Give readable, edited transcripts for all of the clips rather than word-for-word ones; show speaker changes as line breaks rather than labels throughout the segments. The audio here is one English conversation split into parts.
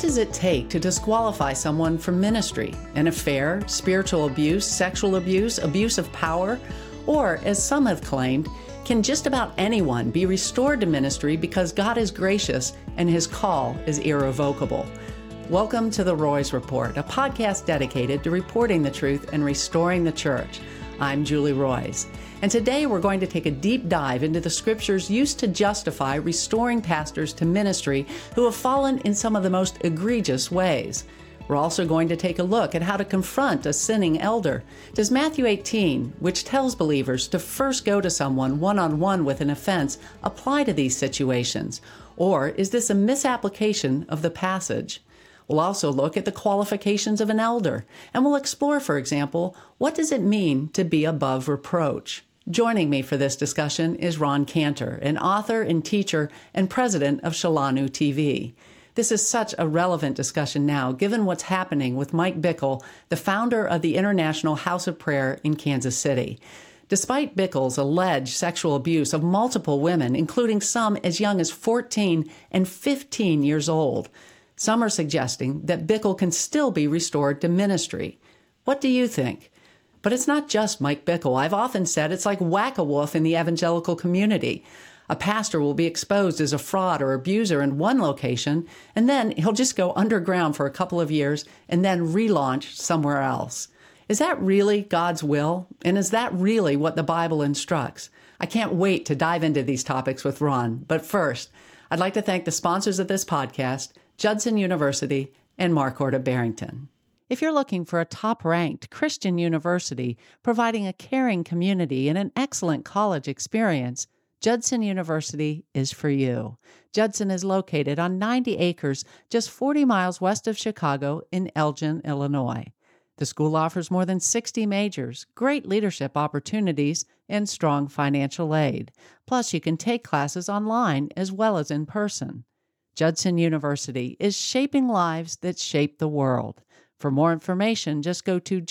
does it take to disqualify someone from ministry? An affair, spiritual abuse, sexual abuse, abuse of power? Or, as some have claimed, can just about anyone be restored to ministry because God is gracious and His call is irrevocable? Welcome to the Roys Report, a podcast dedicated to reporting the truth and restoring the church. I'm Julie Roys, and today we're going to take a deep dive into the scriptures used to justify restoring pastors to ministry who have fallen in some of the most egregious ways. We're also going to take a look at how to confront a sinning elder. Does Matthew 18, which tells believers to first go to someone one-on-one with an offense, apply to these situations? Or is this a misapplication of the passage? We'll also look at the qualifications of an elder, and we'll explore, for example, what does it mean to be above reproach? Joining me for this discussion is Ron Cantor, an author and teacher and president of Shalanu TV. This is such a relevant discussion now, given what's happening with Mike Bickle, the founder of the International House of Prayer in Kansas City. Despite Bickle's alleged sexual abuse of multiple women, including some as young as 14 and 15 years old, some are suggesting that Bickle can still be restored to ministry. What do you think? But it's not just Mike Bickle. I've often said it's like whack-a-wolf in the evangelical community. A pastor will be exposed as a fraud or abuser in one location, and then he'll just go underground for a couple of years and then relaunch somewhere else. Is that really God's will? And is that really what the Bible instructs? I can't wait to dive into these topics with Ron. But first, I'd like to thank the sponsors of this podcast, Judson University and Marquardt of Barrington. If you're looking for a top-ranked Christian university providing a caring community and an excellent college experience, Judson University is for you. Judson is located on 90 acres just 40 miles west of Chicago in Elgin, Illinois. The school offers more than 60 majors, great leadership opportunities, and strong financial aid. Plus, you can take classes online as well as in person. Judson University is shaping lives that shape the world. For more information, just go to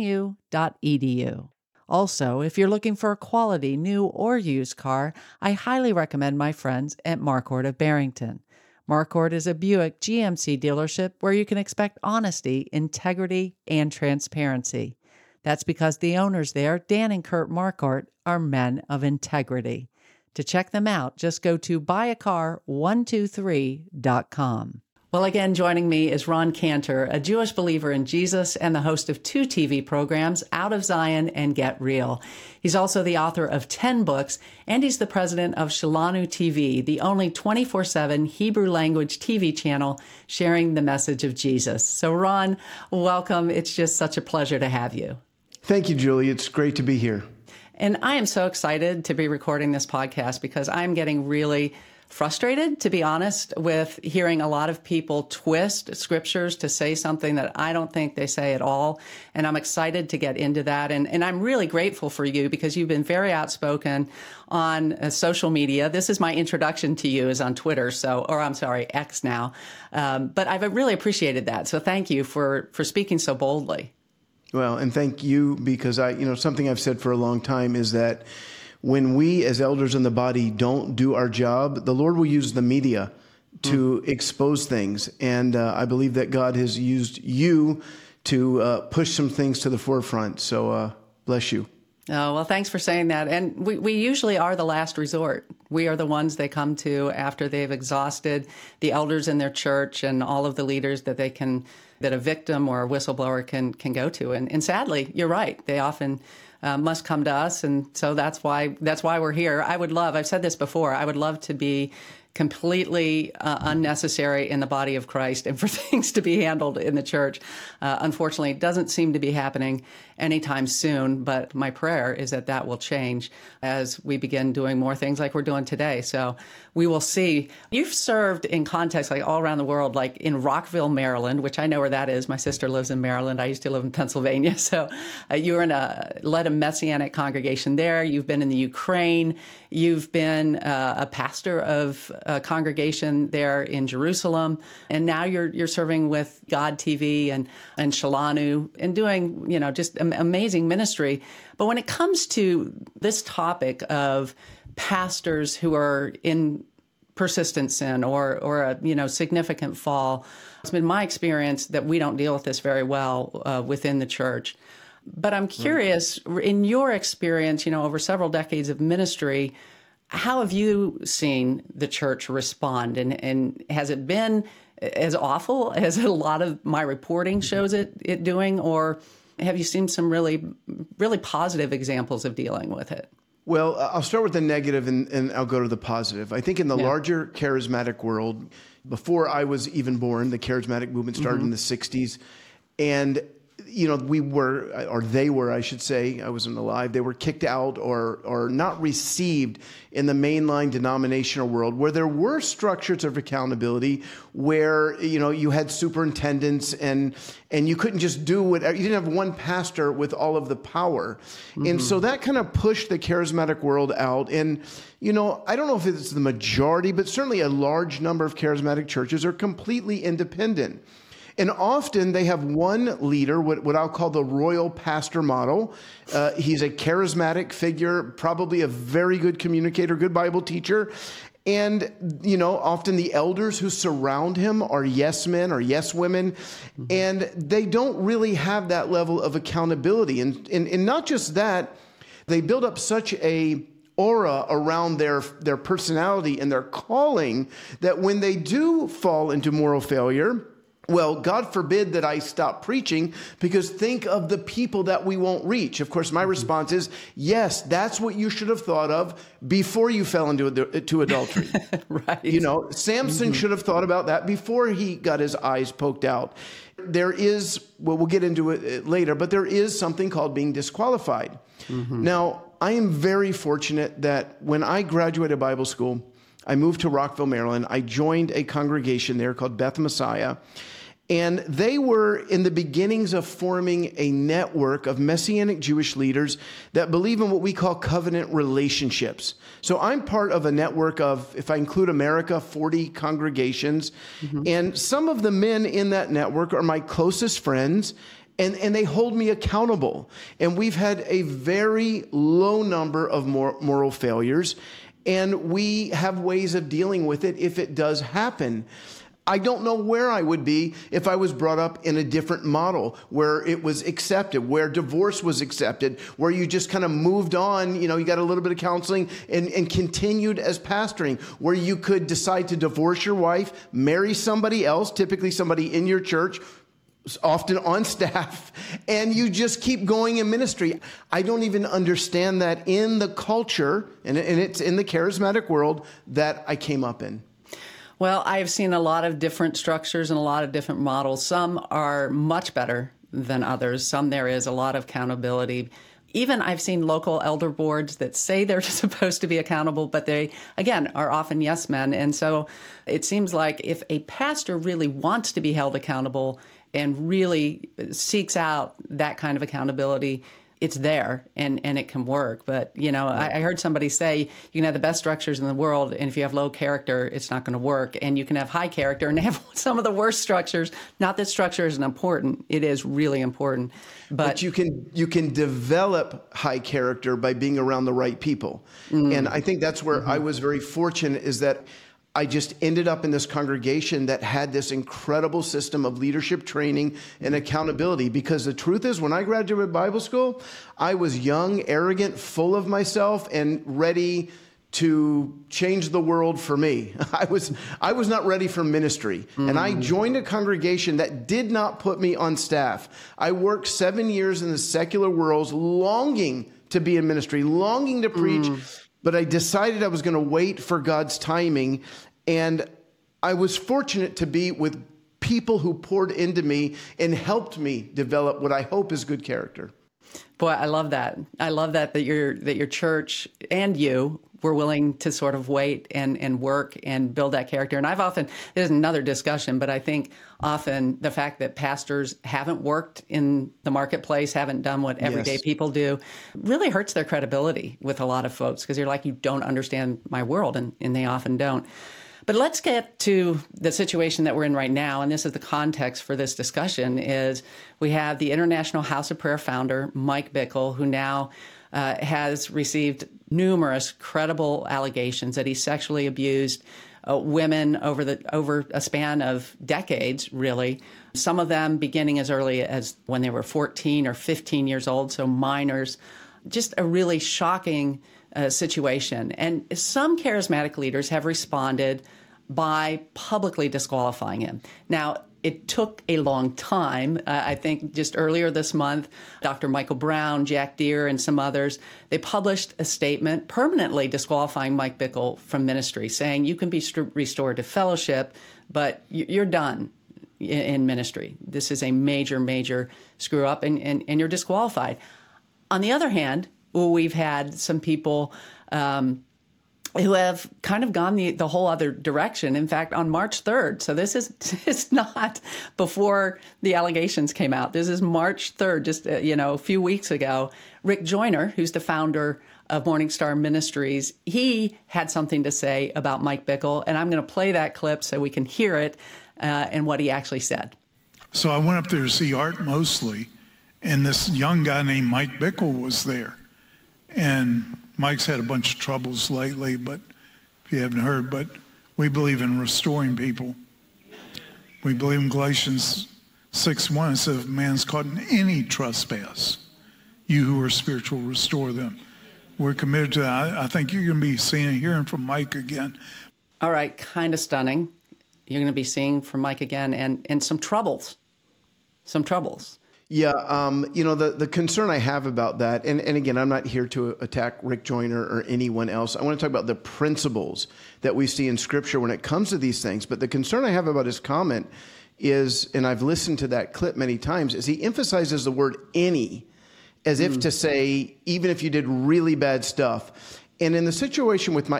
judsonu.edu. Also, if you're looking for a quality new or used car, I highly recommend my friends at Marquardt of Barrington. Marquardt is a Buick GMC dealership where you can expect honesty, integrity, and transparency. That's because the owners there, Dan and Kurt Marquardt, are men of integrity. To check them out, just go to buyacar123.com. Well, again, joining me is Ron Cantor, a Jewish believer in Jesus and the host of 2 TV programs, Out of Zion and Get Real. He's also the author of 10 books, and he's the president of Shalanu TV, the only 24/7 Hebrew language TV channel sharing the message of Jesus. So, Ron, welcome. It's just such a pleasure to have you.
Thank you, Julie. It's great to be here.
And I am so excited to be recording this podcast because I'm getting really frustrated, to be honest, with hearing a lot of people twist scriptures to say something that I don't think they say at all. And I'm excited to get into that. And I'm really grateful for you because you've been very outspoken on social media. This is my introduction to you is on Twitter. X now. But I've really appreciated that. So thank you for speaking so boldly.
Well, and thank you because something I've said for a long time is that when we as elders in the body don't do our job, the Lord will use the media to expose things. And I believe that God has used you to push some things to the forefront. So bless you.
Oh, well, thanks for saying that. And we usually are the last resort. We are the ones they come to after they've exhausted the elders in their church and all of the leaders that a victim or a whistleblower can go to. And sadly, you're right. They often must come to us. And so that's why we're here. I've said this before, I would love to be completely unnecessary in the body of Christ and for things to be handled in the church. Unfortunately, it doesn't seem to be happening anytime soon, but my prayer is that will change as we begin doing more things like we're doing today. So we will see. You've served in contexts like all around the world, like in Rockville, Maryland, which I know where that is. My sister lives in Maryland. I used to live in Pennsylvania. So you were led a Messianic congregation there. You've been in the Ukraine. You've been a pastor of a congregation there in Jerusalem. And now you're serving with God TV and Shalanu and doing, just amazing ministry. But when it comes to this topic of pastors who are in persistent sin or a significant fall. It's been my experience that we don't deal with this very well within the church. But I'm curious, in your experience, over several decades of ministry, how have you seen the church respond? And has it been as awful as a lot of my reporting shows it doing? Or have you seen some really, really positive examples of dealing with it?
Well, I'll start with the negative and I'll go to the positive. I think in the larger charismatic world, before I was even born, the charismatic movement started in the 60s. And we were, or they were, I should say, I wasn't alive, they were kicked out or not received in the mainline denominational world, where there were structures of accountability, where, you had superintendents and you couldn't just do whatever, you didn't have one pastor with all of the power. And so that kind of pushed the charismatic world out. And, I don't know if it's the majority, but certainly a large number of charismatic churches are completely independent. And often they have one leader, what I'll call the royal pastor model. He's a charismatic figure, probably a very good communicator, good Bible teacher. And, often the elders who surround him are yes men or yes women. And they don't really have that level of accountability. And not just that, they build up such a aura around their personality and their calling that when they do fall into moral failure, well, God forbid that I stop preaching, because think of the people that we won't reach. Of course, my response is, yes, that's what you should have thought of before you fell into adultery.
Right.
Samson should have thought about that before he got his eyes poked out. There is, well, we'll get into it later, but there is something called being disqualified. Now, I am very fortunate that when I graduated Bible school, I moved to Rockville, Maryland. I joined a congregation there called Beth Messiah. And they were in the beginnings of forming a network of Messianic Jewish leaders that believe in what we call covenant relationships. So I'm part of a network of, if I include America, 40 congregations. And some of the men in that network are my closest friends. And they hold me accountable. And we've had a very low number of moral failures. And we have ways of dealing with it if it does happen. I don't know where I would be if I was brought up in a different model, where it was accepted, where divorce was accepted, where you just kind of moved on, you got a little bit of counseling and continued as pastoring, where you could decide to divorce your wife, marry somebody else, typically somebody in your church, often on staff, and you just keep going in ministry. I don't even understand that in the culture, and it's in the charismatic world that I came up in.
Well, I have seen a lot of different structures and a lot of different models. Some are much better than others. Some there is a lot of accountability. Even I've seen local elder boards that say they're supposed to be accountable, but they, again, are often yes men. And so it seems like if a pastor really wants to be held accountable and really seeks out that kind of accountability, it's there and it can work. But, I heard somebody say you can have the best structures in the world, and if you have low character, it's not going to work. And you can have high character and have some of the worst structures. Not that structure isn't important. It is really important. But
you can develop high character by being around the right people. And I think that's where I was very fortunate, is that I just ended up in this congregation that had this incredible system of leadership training and accountability. Because the truth is, when I graduated Bible school, I was young, arrogant, full of myself, and ready to change the world for me. I was not ready for ministry. And I joined a congregation that did not put me on staff. I worked 7 years in the secular world, longing to be in ministry, longing to preach. But I decided I was going to wait for God's timing. And I was fortunate to be with people who poured into me and helped me develop what I hope is good character.
Boy, I love that. I love that your church and you were willing to sort of wait and work and build that character. And there's another discussion, but I think often the fact that pastors haven't worked in the marketplace, haven't done what everyday people do, really hurts their credibility with a lot of folks, because you're like, you don't understand my world, and they often don't. But let's get to the situation that we're in right now, and this is the context for this discussion, is we have the International House of Prayer founder, Mike Bickle, who now has received numerous credible allegations that he sexually abused women over a span of decades, really. Some of them beginning as early as when they were 14 or 15 years old, so minors. Just a really shocking situation. And some charismatic leaders have responded by publicly disqualifying him. Now, it took a long time. I think just earlier this month, Dr. Michael Brown, Jack Deere, and some others, they published a statement permanently disqualifying Mike Bickle from ministry, saying you can be restored to fellowship, but you're done in ministry. This is a major, major screw up, and you're disqualified. On the other hand, we've had some people who have kind of gone the whole other direction. In fact, on March 3rd, so this is not before the allegations came out. This is March 3rd, just a few weeks ago. Rick Joyner, who's the founder of Morning Star Ministries, he had something to say about Mike Bickle, and I'm going to play that clip so we can hear it and what he actually said.
So I went up there to see Art Mosley, and this young guy named Mike Bickle was there. And Mike's had a bunch of troubles lately, but if you haven't heard, but we believe in restoring people. We believe in Galatians 6:1. It says, if a man's caught in any trespass, you who are spiritual, restore them. We're committed to that. I think you're going to be seeing and hearing from Mike again.
All right, kind of stunning. You're going to be seeing from Mike again and some troubles.
Yeah, the concern I have about that, and again, I'm not here to attack Rick Joyner or anyone else. I want to talk about the principles that we see in Scripture when it comes to these things. But the concern I have about his comment is, and I've listened to that clip many times, is he emphasizes the word any, as if to say, even if you did really bad stuff. And in the situation with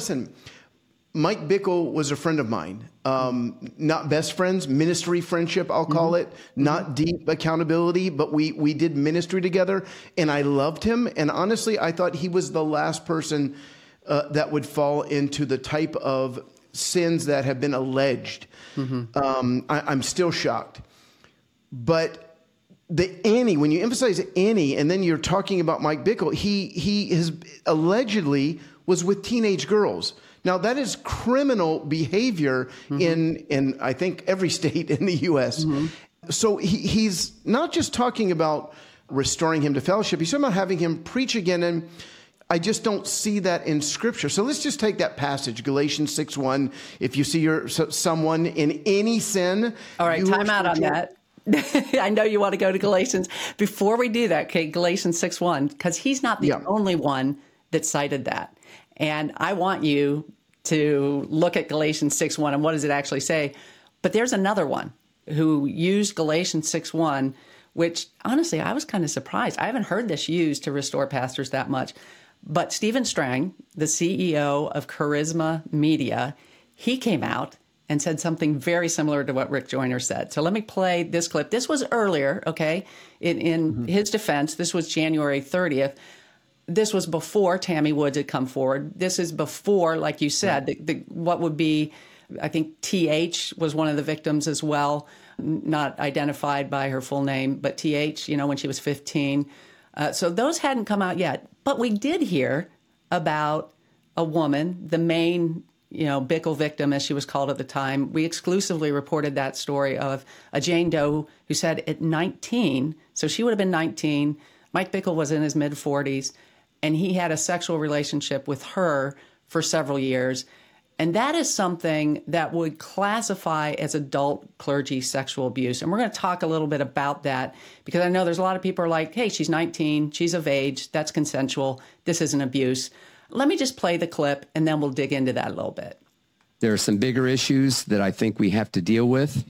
Mike Bickle was a friend of mine, not best friends, ministry friendship, I'll call it, not deep accountability, but we did ministry together, and I loved him. And honestly, I thought he was the last person that would fall into the type of sins that have been alleged. I'm still shocked. But when you emphasize any, and then you're talking about Mike Bickle, he has allegedly was with teenage girls. Now, that is criminal behavior in I think, every state in the U.S. So he's not just talking about restoring him to fellowship. He's talking about having him preach again, and I just don't see that in Scripture. So let's just take that passage, Galatians 6:1. If you see someone in any sin. All
right, time out on that. I know you want to go to Galatians. Before we do that, okay, Galatians 6:1, because he's not the only one that cited that. And I want you to look at Galatians 6:1 and what does it actually say. But there's another one who used Galatians 6:1, which honestly, I was kind of surprised. I haven't heard this used to restore pastors that much. But Stephen Strang, the CEO of Charisma Media, he came out and said something very similar to what Rick Joyner said. So let me play this clip. This was earlier, okay? In his defense, this was January 30th. This was before Tammy Woods had come forward. This is before, like you said, what would be, I think TH was one of the victims as well, not identified by her full name, but TH, when she was 15. So those hadn't come out yet. But we did hear about a woman, the main, Bickle victim, as she was called at the time. We exclusively reported that story of a Jane Doe who said at 19, so she would have been 19, Mike Bickle was in his mid-40s, and he had a sexual relationship with her for several years. And that is something that would classify as adult clergy sexual abuse. And we're going to talk a little bit about that because I know there's a lot of people who are like, hey, she's 19, she's of age, that's consensual, this isn't abuse. Let me just play the clip and then we'll dig into that a little bit.
There are some bigger issues that I think we have to deal with.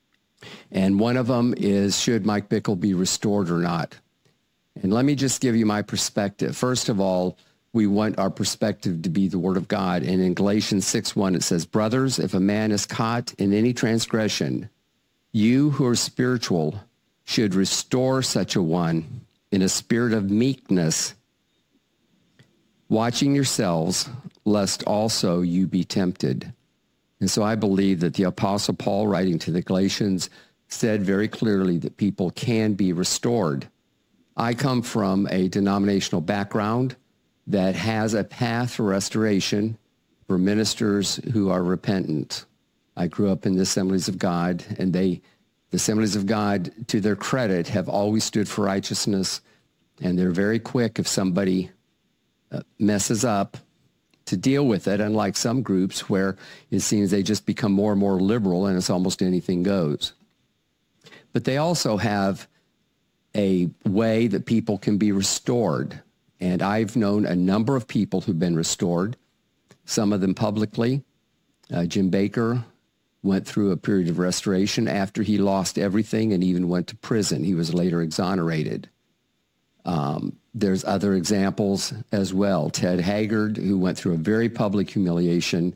And one of them is, should Mike Bickle be restored or not? And let me just give you my perspective. First of all, we want our perspective to be the Word of God. And in Galatians 6:1, it says, brothers, if a man is caught in any transgression, you who are spiritual should restore such a one in a spirit of meekness, watching yourselves, lest also you be tempted. And so I believe that the Apostle Paul, writing to the Galatians, said very clearly that people can be restored. I come from a denominational background that has a path for restoration, for ministers who are repentant. I grew up in the Assemblies of God, and the Assemblies of God, to their credit, have always stood for righteousness, and they're very quick if somebody messes up to deal with it, unlike some groups where it seems they just become more and more liberal and it's almost anything goes. But they also have a way that people can be restored. And I've known a number of people who've been restored, some of them publicly. Jim Bakker went through a period of restoration after he lost everything and even went to prison. He was later exonerated. There's other examples as well. Ted Haggard, who went through a very public humiliation,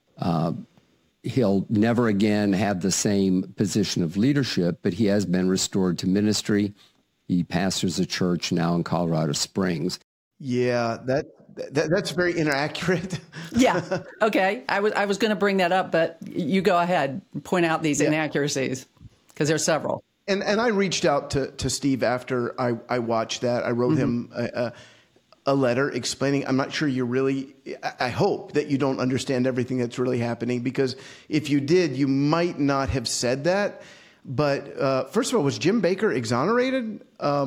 he'll never again have the same position of leadership, but he has been restored to ministry. He pastors a church now in Colorado Springs.
Yeah, that's very inaccurate.
Yeah. Okay. I was going to bring that up, but you go ahead and point out these inaccuracies, because there's several.
And I reached out to Steve after I watched that. I wrote him a letter explaining, I'm not sure I hope that you don't understand everything that's really happening, because if you did, you might not have said that. But first of all, was Jim Bakker exonerated?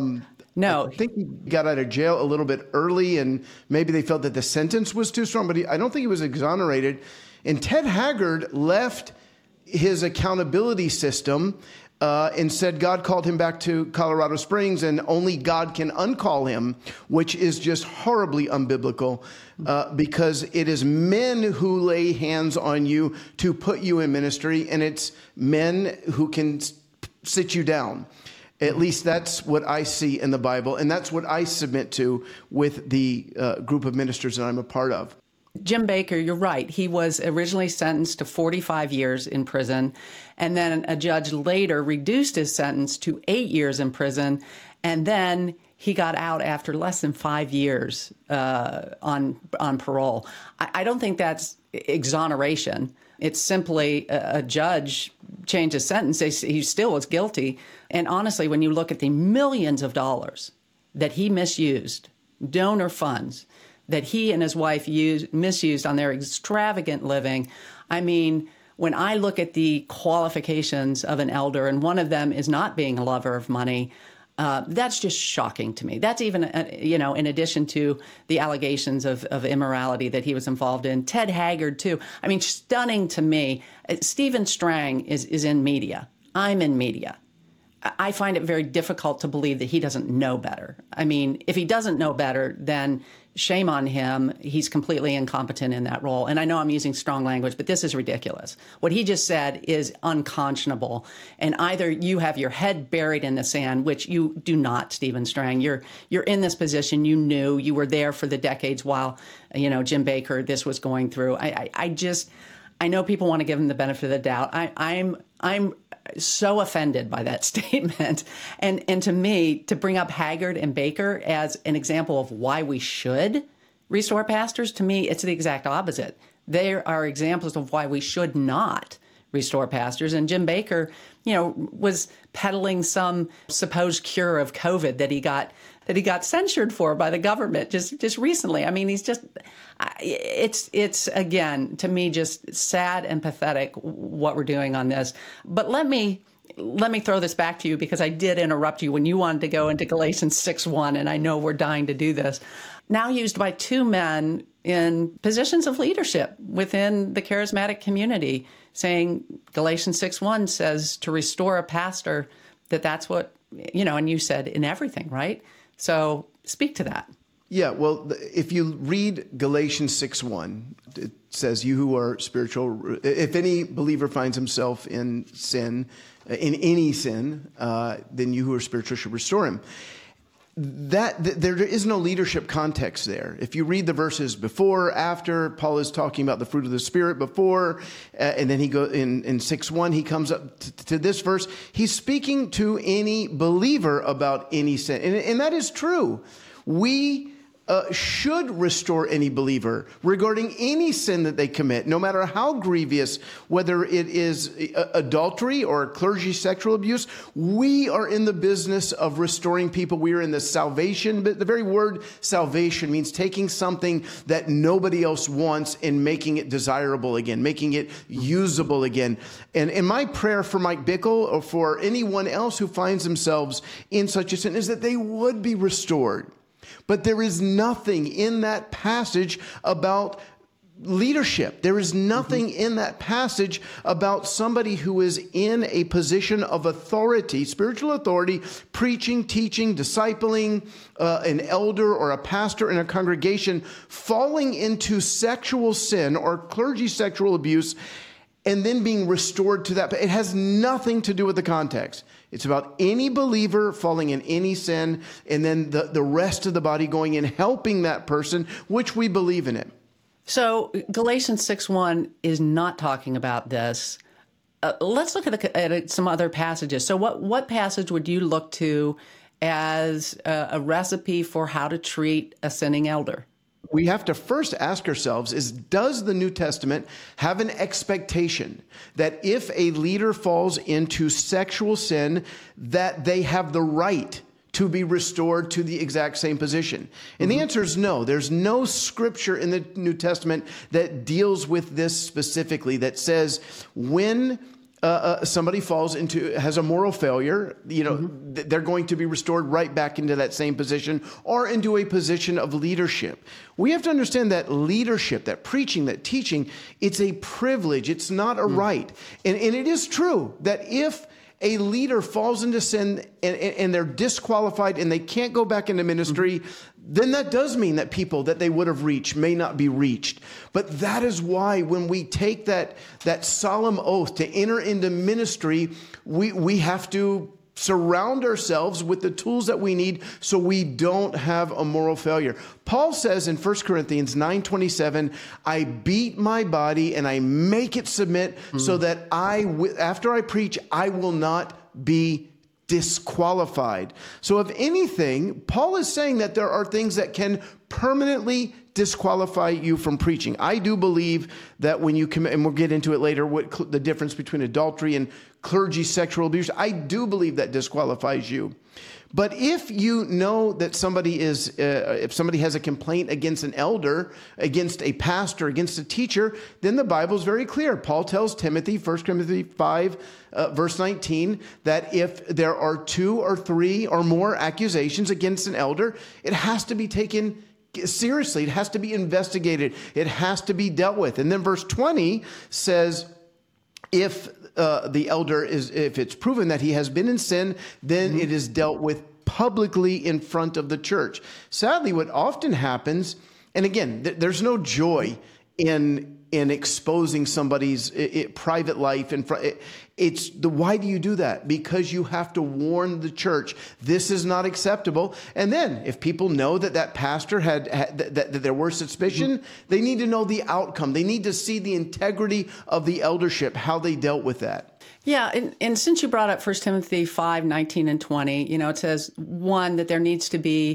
No.
I think he got out of jail a little bit early, and maybe they felt that the sentence was too strong, but I don't think he was exonerated. And Ted Haggard left his accountability system and said God called him back to Colorado Springs, and only God can uncall him, which is just horribly unbiblical, because it is men who lay hands on you to put you in ministry, and it's men who can sit you down. At least that's what I see in the Bible, and that's what I submit to with the group of ministers that I'm a part of.
Jim Bakker, you're right. He was originally sentenced to 45 years in prison, and then a judge later reduced his sentence to 8 years in prison, and then he got out after less than 5 years on parole. I don't think that's exoneration. It's simply a judge changed his sentence. He still was guilty. And honestly, when you look at the millions of dollars that he misused, donor funds, that he and his wife misused on their extravagant living. I mean, when I look at the qualifications of an elder, and one of them is not being a lover of money, that's just shocking to me. That's even, in addition to the allegations of immorality that he was involved in. Ted Haggard, too. I mean, stunning to me. Stephen Strang is in media. I'm in media. I find it very difficult to believe that he doesn't know better. I mean, if he doesn't know better, then shame on him. He's completely incompetent in that role. And I know I'm using strong language, but this is ridiculous. What he just said is unconscionable. And either you have your head buried in the sand, which you do not, Stephen Strang. You're in this position. You were there for the decades while, Jim Bakker, this was going through. I know people want to give him the benefit of the doubt. I'm so offended by that statement. And to me, to bring up Haggard and Bakker as an example of why we should restore pastors, to me, it's the exact opposite. There are examples of why we should not restore pastors. And Jim Bakker, was peddling some supposed cure of COVID that he got censured for by the government just recently. I mean, it's again, to me, just sad and pathetic what we're doing on this. But let me throw this back to you, because I did interrupt you when you wanted to go into Galatians 6:1, and I know we're dying to do this. Now used by two men in positions of leadership within the charismatic community, saying Galatians 6:1 says to restore a pastor, that's what, and you said in everything, right? So speak to that.
Yeah, well, if you read Galatians 6:1, it says, you who are spiritual, if any believer finds himself in sin, in any sin, then you who are spiritual should restore him. There is no leadership context there. If you read the verses before, after, Paul is talking about the fruit of the Spirit before, and then he goes in 6:1, he comes up to this verse. He's speaking to any believer about any sin. And that is true. We should restore any believer regarding any sin that they commit, no matter how grievous, whether it is adultery or clergy sexual abuse. We are in the business of restoring people. We are in the salvation, but the very word salvation means taking something that nobody else wants and making it desirable again, making it usable again. And my prayer for Mike Bickle or for anyone else who finds themselves in such a sin is that they would be restored. But there is nothing in that passage about leadership. There is nothing in that passage about somebody who is in a position of authority, spiritual authority, preaching, teaching, discipling, an elder or a pastor in a congregation, falling into sexual sin or clergy sexual abuse, and then being restored to that. It has nothing to do with the context. It's about any believer falling in any sin, and then the rest of the body going and helping that person, which we believe in it.
So Galatians 6:1 is not talking about this. Let's look at some other passages. So what passage would you look to as a recipe for how to treat a sinning elder?
We have to first ask ourselves does the New Testament have an expectation that if a leader falls into sexual sin, that they have the right to be restored to the exact same position? And the answer is no. There's no scripture in the New Testament that deals with this specifically, that says when somebody has a moral failure, they're going to be restored right back into that same position or into a position of leadership. We have to understand that leadership, that preaching, that teaching, it's a privilege. It's not a right. And it is true that if a leader falls into sin and they're disqualified and they can't go back into ministry, then that does mean that people that they would have reached may not be reached. But that is why when we take that solemn oath to enter into ministry, we have to surround ourselves with the tools that we need so we don't have a moral failure. Paul says in 1 Corinthians 9:27, I beat my body and I make it submit so that after I preach, I will not be disqualified. So if anything, Paul is saying that there are things that can permanently disqualify you from preaching. I do believe that when you commit, and we'll get into it later, what the difference between adultery and clergy sexual abuse, I do believe that disqualifies you. But if you know that if somebody has a complaint against an elder, against a pastor, against a teacher, then the Bible is very clear. Paul tells Timothy, 1 Timothy 5, verse 19, that if there are 2 or 3 or more accusations against an elder, it has to be taken seriously. It has to be investigated. It has to be dealt with. And then verse 20 says, if the elder if it's proven that he has been in sin, then it is dealt with publicly in front of the church. Sadly, what often happens, and again, there's no joy in exposing somebody's private life in front. Why do you do that? Because you have to warn the church this is not acceptable. And then, if people know that pastor that there were suspicion, they need to know the outcome. They need to see the integrity of the eldership, how they dealt with that.
Yeah, and since you brought up 1 Timothy 5, 19 and 20, it says, one, that there needs to be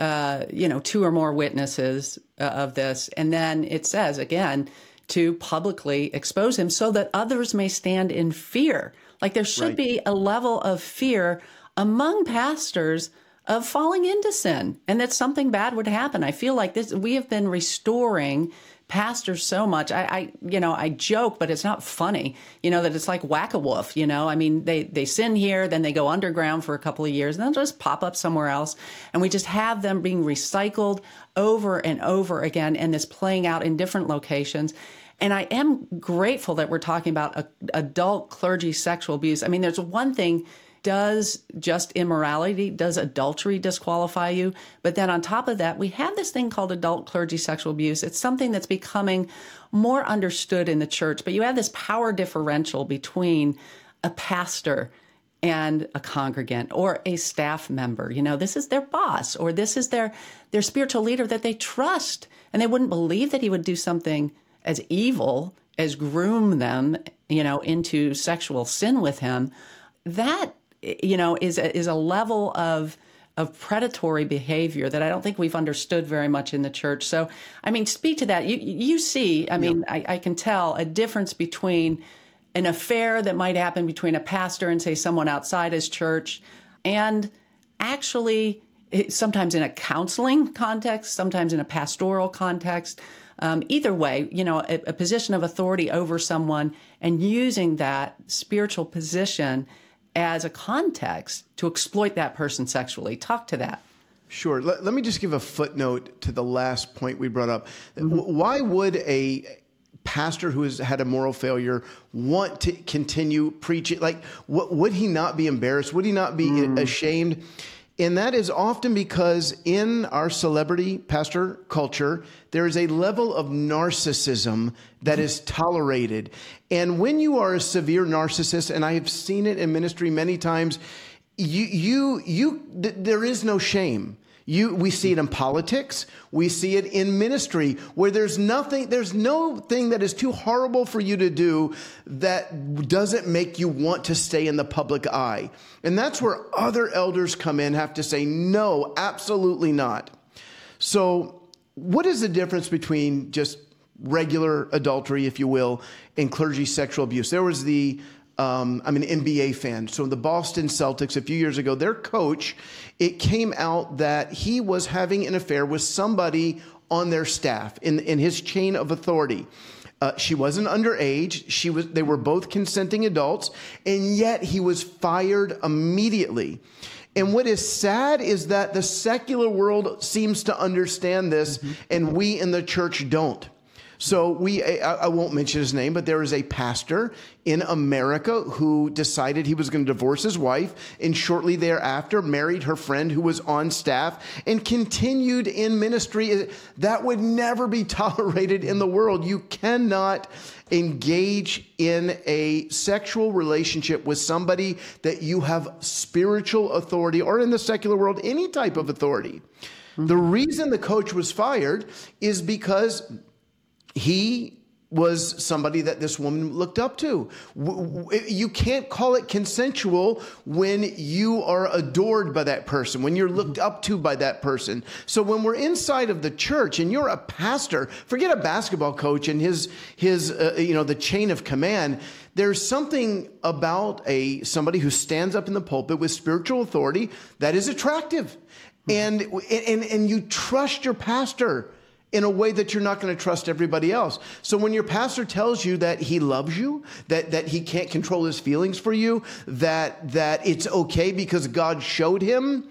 2 or more witnesses of this. And then it says, again, to publicly expose him so that others may stand in fear. Like there should be a level of fear among pastors of falling into sin and that something bad would happen. I feel like we have been restoring pastors so much. I joke, but it's not funny, that it's like whack-a-wolf, I mean, they sin here, then they go underground for a couple of years, and then they'll just pop up somewhere else. And we just have them being recycled over and over again, and this playing out in different locations. And I am grateful that we're talking about adult clergy sexual abuse. I mean, there's one thing. Does just immorality, does adultery disqualify you? But then on top of that, we have this thing called adult clergy sexual abuse. It's something that's becoming more understood in the church, but you have this power differential between a pastor and a congregant or a staff member. This is their boss, or this is their spiritual leader that they trust, and they wouldn't believe that he would do something as evil as groom them, into sexual sin with him. That is a level of of predatory behavior that I don't think we've understood very much in the church. So, I mean, speak to that. You see, I mean, I can tell a difference between an affair that might happen between a pastor and, say, someone outside his church, and actually sometimes in a counseling context, sometimes in a pastoral context. Either way, a position of authority over someone and using that spiritual position as a context to exploit that person sexually. Talk to that.
Sure. Let me just give a footnote to the last point we brought up. Why would a pastor who has had a moral failure want to continue preaching? Like, would he not be embarrassed? Would he not be ashamed? And that is often because in our celebrity pastor culture, there is a level of narcissism that is tolerated. And when you are a severe narcissist, and I have seen it in ministry many times, there is no shame. We see it in politics. We see it in ministry, where there's no thing that is too horrible for you to do that doesn't make you want to stay in the public eye. And that's where other elders come in, have to say, no, absolutely not. So what is the difference between just regular adultery, if you will, and clergy sexual abuse? There was I'm an NBA fan. So the Boston Celtics, a few years ago, their coach, it came out that he was having an affair with somebody on their staff in his chain of authority. She wasn't underage. They were both consenting adults, and yet he was fired immediately. And what is sad is that the secular world seems to understand this, and we in the church don't. So I won't mention his name, but there is a pastor in America who decided he was going to divorce his wife, and shortly thereafter married her friend who was on staff and continued in ministry. That would never be tolerated in the world. You cannot engage in a sexual relationship with somebody that you have spiritual authority, or in the secular world, any type of authority. The reason the coach was fired is because he was somebody that this woman looked up to. You can't call it consensual when you are adored by that person, when you're looked up to by that person. So when we're inside of the church and you're a pastor, forget a basketball coach and his the chain of command. There's something about somebody who stands up in the pulpit with spiritual authority that is attractive, and you trust your pastor in a way that you're not going to trust everybody else. So when your pastor tells you that he loves you, that he can't control his feelings for you, that it's okay because God showed him,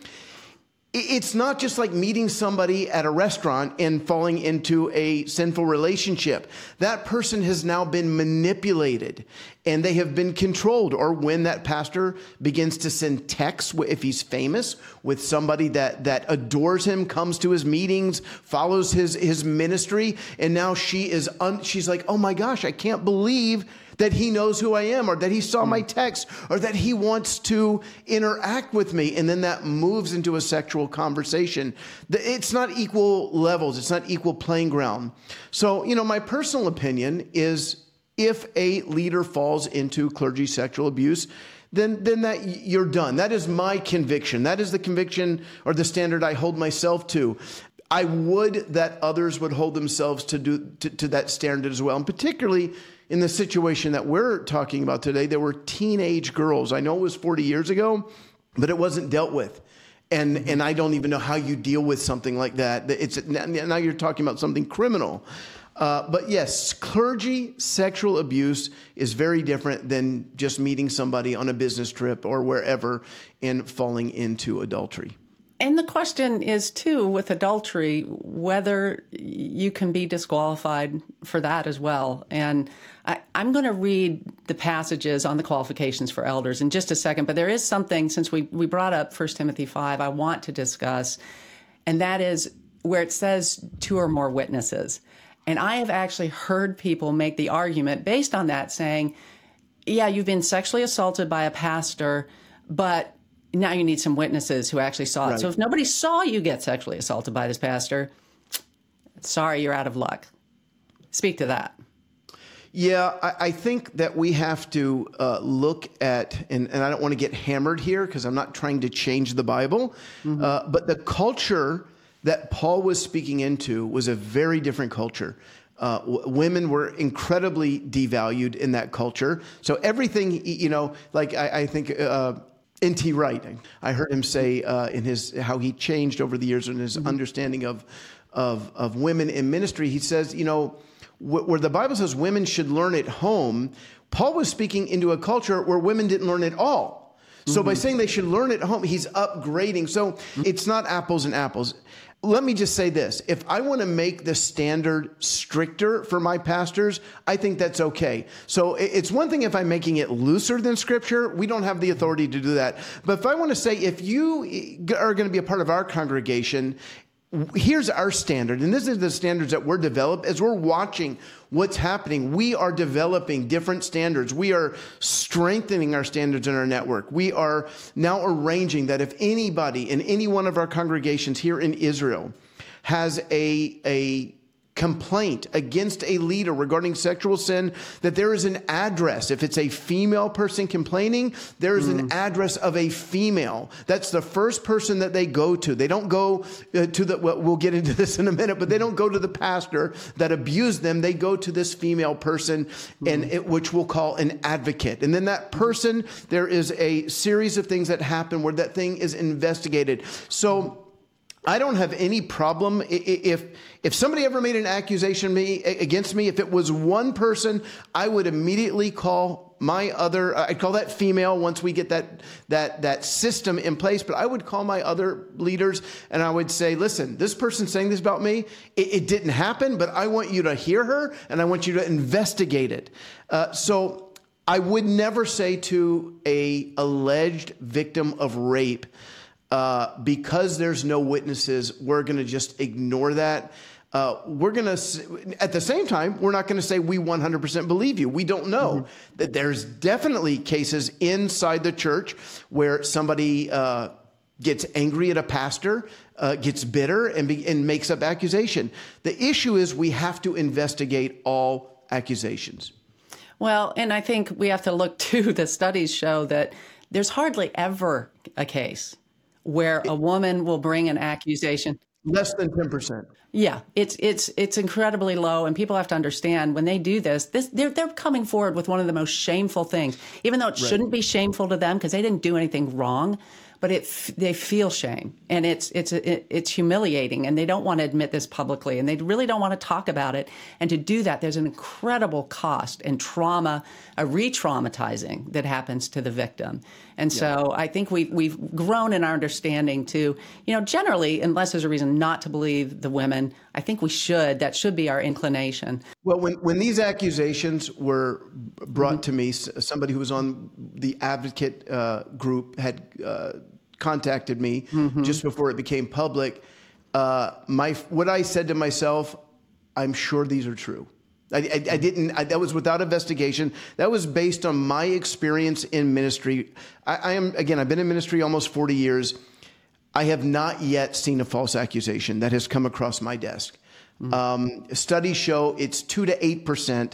it's not just like meeting somebody at a restaurant and falling into a sinful relationship. That person has now been manipulated and they have been controlled. Or when that pastor begins to send texts, if he's famous, with somebody that adores him, comes to his meetings, follows his ministry, and now she's like, oh my gosh, I can't believe that he knows who I am, or that he saw my text, or that he wants to interact with me. And then that moves into a sexual conversation. It's not equal levels. It's not equal playing ground. So, my personal opinion is if a leader falls into clergy sexual abuse, then that you're done. That is my conviction. That is the conviction or the standard I hold myself to. I would that others would hold themselves to that standard as well, and particularly in the situation that we're talking about today. There were teenage girls. I know it was 40 years ago, but it wasn't dealt with. And I don't even know how you deal with something like that. Now you're talking about something criminal. But yes, clergy sexual abuse is very different than just meeting somebody on a business trip or wherever and falling into adultery.
And the question is, too, with adultery, whether you can be disqualified for that as well. And I'm going to read the passages on the qualifications for elders in just a second. But there is something, since we brought up 1 Timothy 5, I want to discuss, and that is where it says 2 or more witnesses. And I have actually heard people make the argument based on that, saying, yeah, you've been sexually assaulted by a pastor, but now you need some witnesses who actually saw it.
Right.
So if nobody saw you get sexually assaulted by this pastor, sorry, you're out of luck. Speak to that.
Yeah, I think that we have to look at, and I don't want to get hammered here because I'm not trying to change the Bible, but the culture that Paul was speaking into was a very different culture. Women were incredibly devalued in that culture. So everything, like I think N.T. Wright, I heard him say in how he changed over the years in his understanding of women in ministry. He says, where the Bible says women should learn at home, Paul was speaking into a culture where women didn't learn at all. So by saying they should learn at home, he's upgrading. So it's not apples and apples. Let me just say this. If I want to make the standard stricter for my pastors, I think that's okay. So it's one thing if I'm making it looser than Scripture. We don't have the authority to do that. But if I want to say, if you are going to be a part of our congregation, here's our standard, and this is the standards that we're developed as we're watching what's happening. We are developing different standards. We are strengthening our standards in our network. We are now arranging that if anybody in any one of our congregations here in Israel has a complaint against a leader regarding sexual sin, that there is an address. If it's a female person complaining, there is an address of a female. That's the first person that they go to. They don't go we'll get into this in a minute, but they don't go to the pastor that abused them. They go to this female person, which we'll call an advocate. And then that person, there is a series of things that happen where that thing is investigated. So I don't have any problem if somebody ever made an accusation against me. If it was one person, I would immediately call I'd call that female once we get that system in place. But I would call my other leaders and I would say, listen, this person's saying this about me. It didn't happen, but I want you to hear her and I want you to investigate it. So I would never say to a alleged victim of rape, because there's no witnesses, we're going to just ignore that. We're going to, at the same time, we're not going to say we 100% believe you. We don't know that there's definitely cases inside the church where somebody gets angry at a pastor, gets bitter, and makes up accusation. The issue is we have to investigate all accusations.
Well, and I think we have to look to the studies show that there's hardly ever a case where a woman will bring an accusation.
Less than 10%.
Yeah, it's incredibly low, and people have to understand when they do this they're coming forward with one of the most shameful things, even though it shouldn't be shameful to them because they didn't do anything wrong. But they feel shame, and it's humiliating, and they don't want to admit this publicly, and they really don't want to talk about it. And to do that, there's an incredible cost and trauma, a re-traumatizing that happens to the victim. And so I think we've grown in our understanding to, generally, unless there's a reason not to believe the women, I think that should be our inclination.
Well, when these accusations were brought to me, somebody who was on the advocate group had contacted me just before it became public. What I said to myself, I'm sure these are true. I didn't. That was without investigation. That was based on my experience in ministry. I've been in ministry almost 40 years. I have not yet seen a false accusation that has come across my desk. Studies show it's 2 to 8%.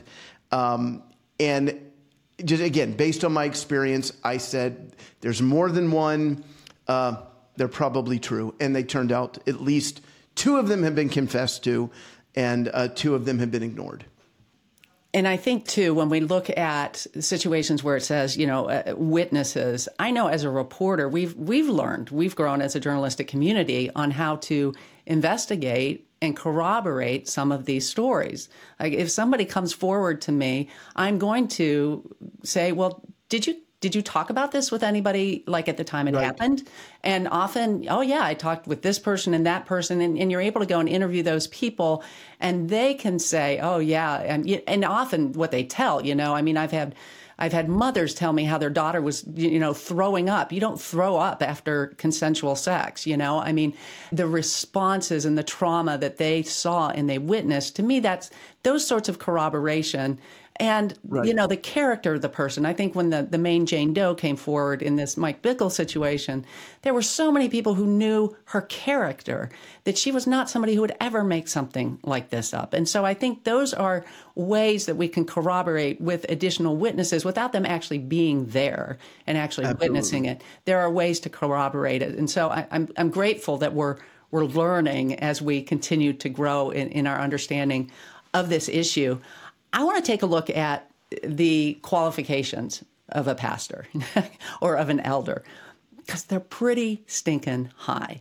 And just again, based on my experience, I said there's more than one. They're probably true. And they turned out at least 2 of them have been confessed to, and 2 of them have been ignored.
And I think, too, when we look at situations where it says, witnesses, I know as a reporter, we've grown as a journalistic community on how to investigate and corroborate some of these stories. Like if somebody comes forward to me, I'm going to say, well, did you talk about this with anybody like at the time it happened? And often, oh yeah, I talked with this person and that person, and you're able to go and interview those people, and they can say, oh yeah, and often what they tell, I've had mothers tell me how their daughter was, throwing up. You don't throw up after consensual sex, the responses and the trauma that they saw and they witnessed. To me, that's those sorts of corroboration. And,
Right.
the character of the person. I think when the main Jane Doe came forward in this Mike Bickle situation, there were so many people who knew her character that she was not somebody who would ever make something like this up. And so I think those are ways that we can corroborate with additional witnesses without them actually being there and actually witnessing it. There are ways to corroborate it. And so I'm grateful that we're learning as we continue to grow in our understanding of this issue. I want to take a look at the qualifications of a pastor or of an elder, because they're pretty stinking high.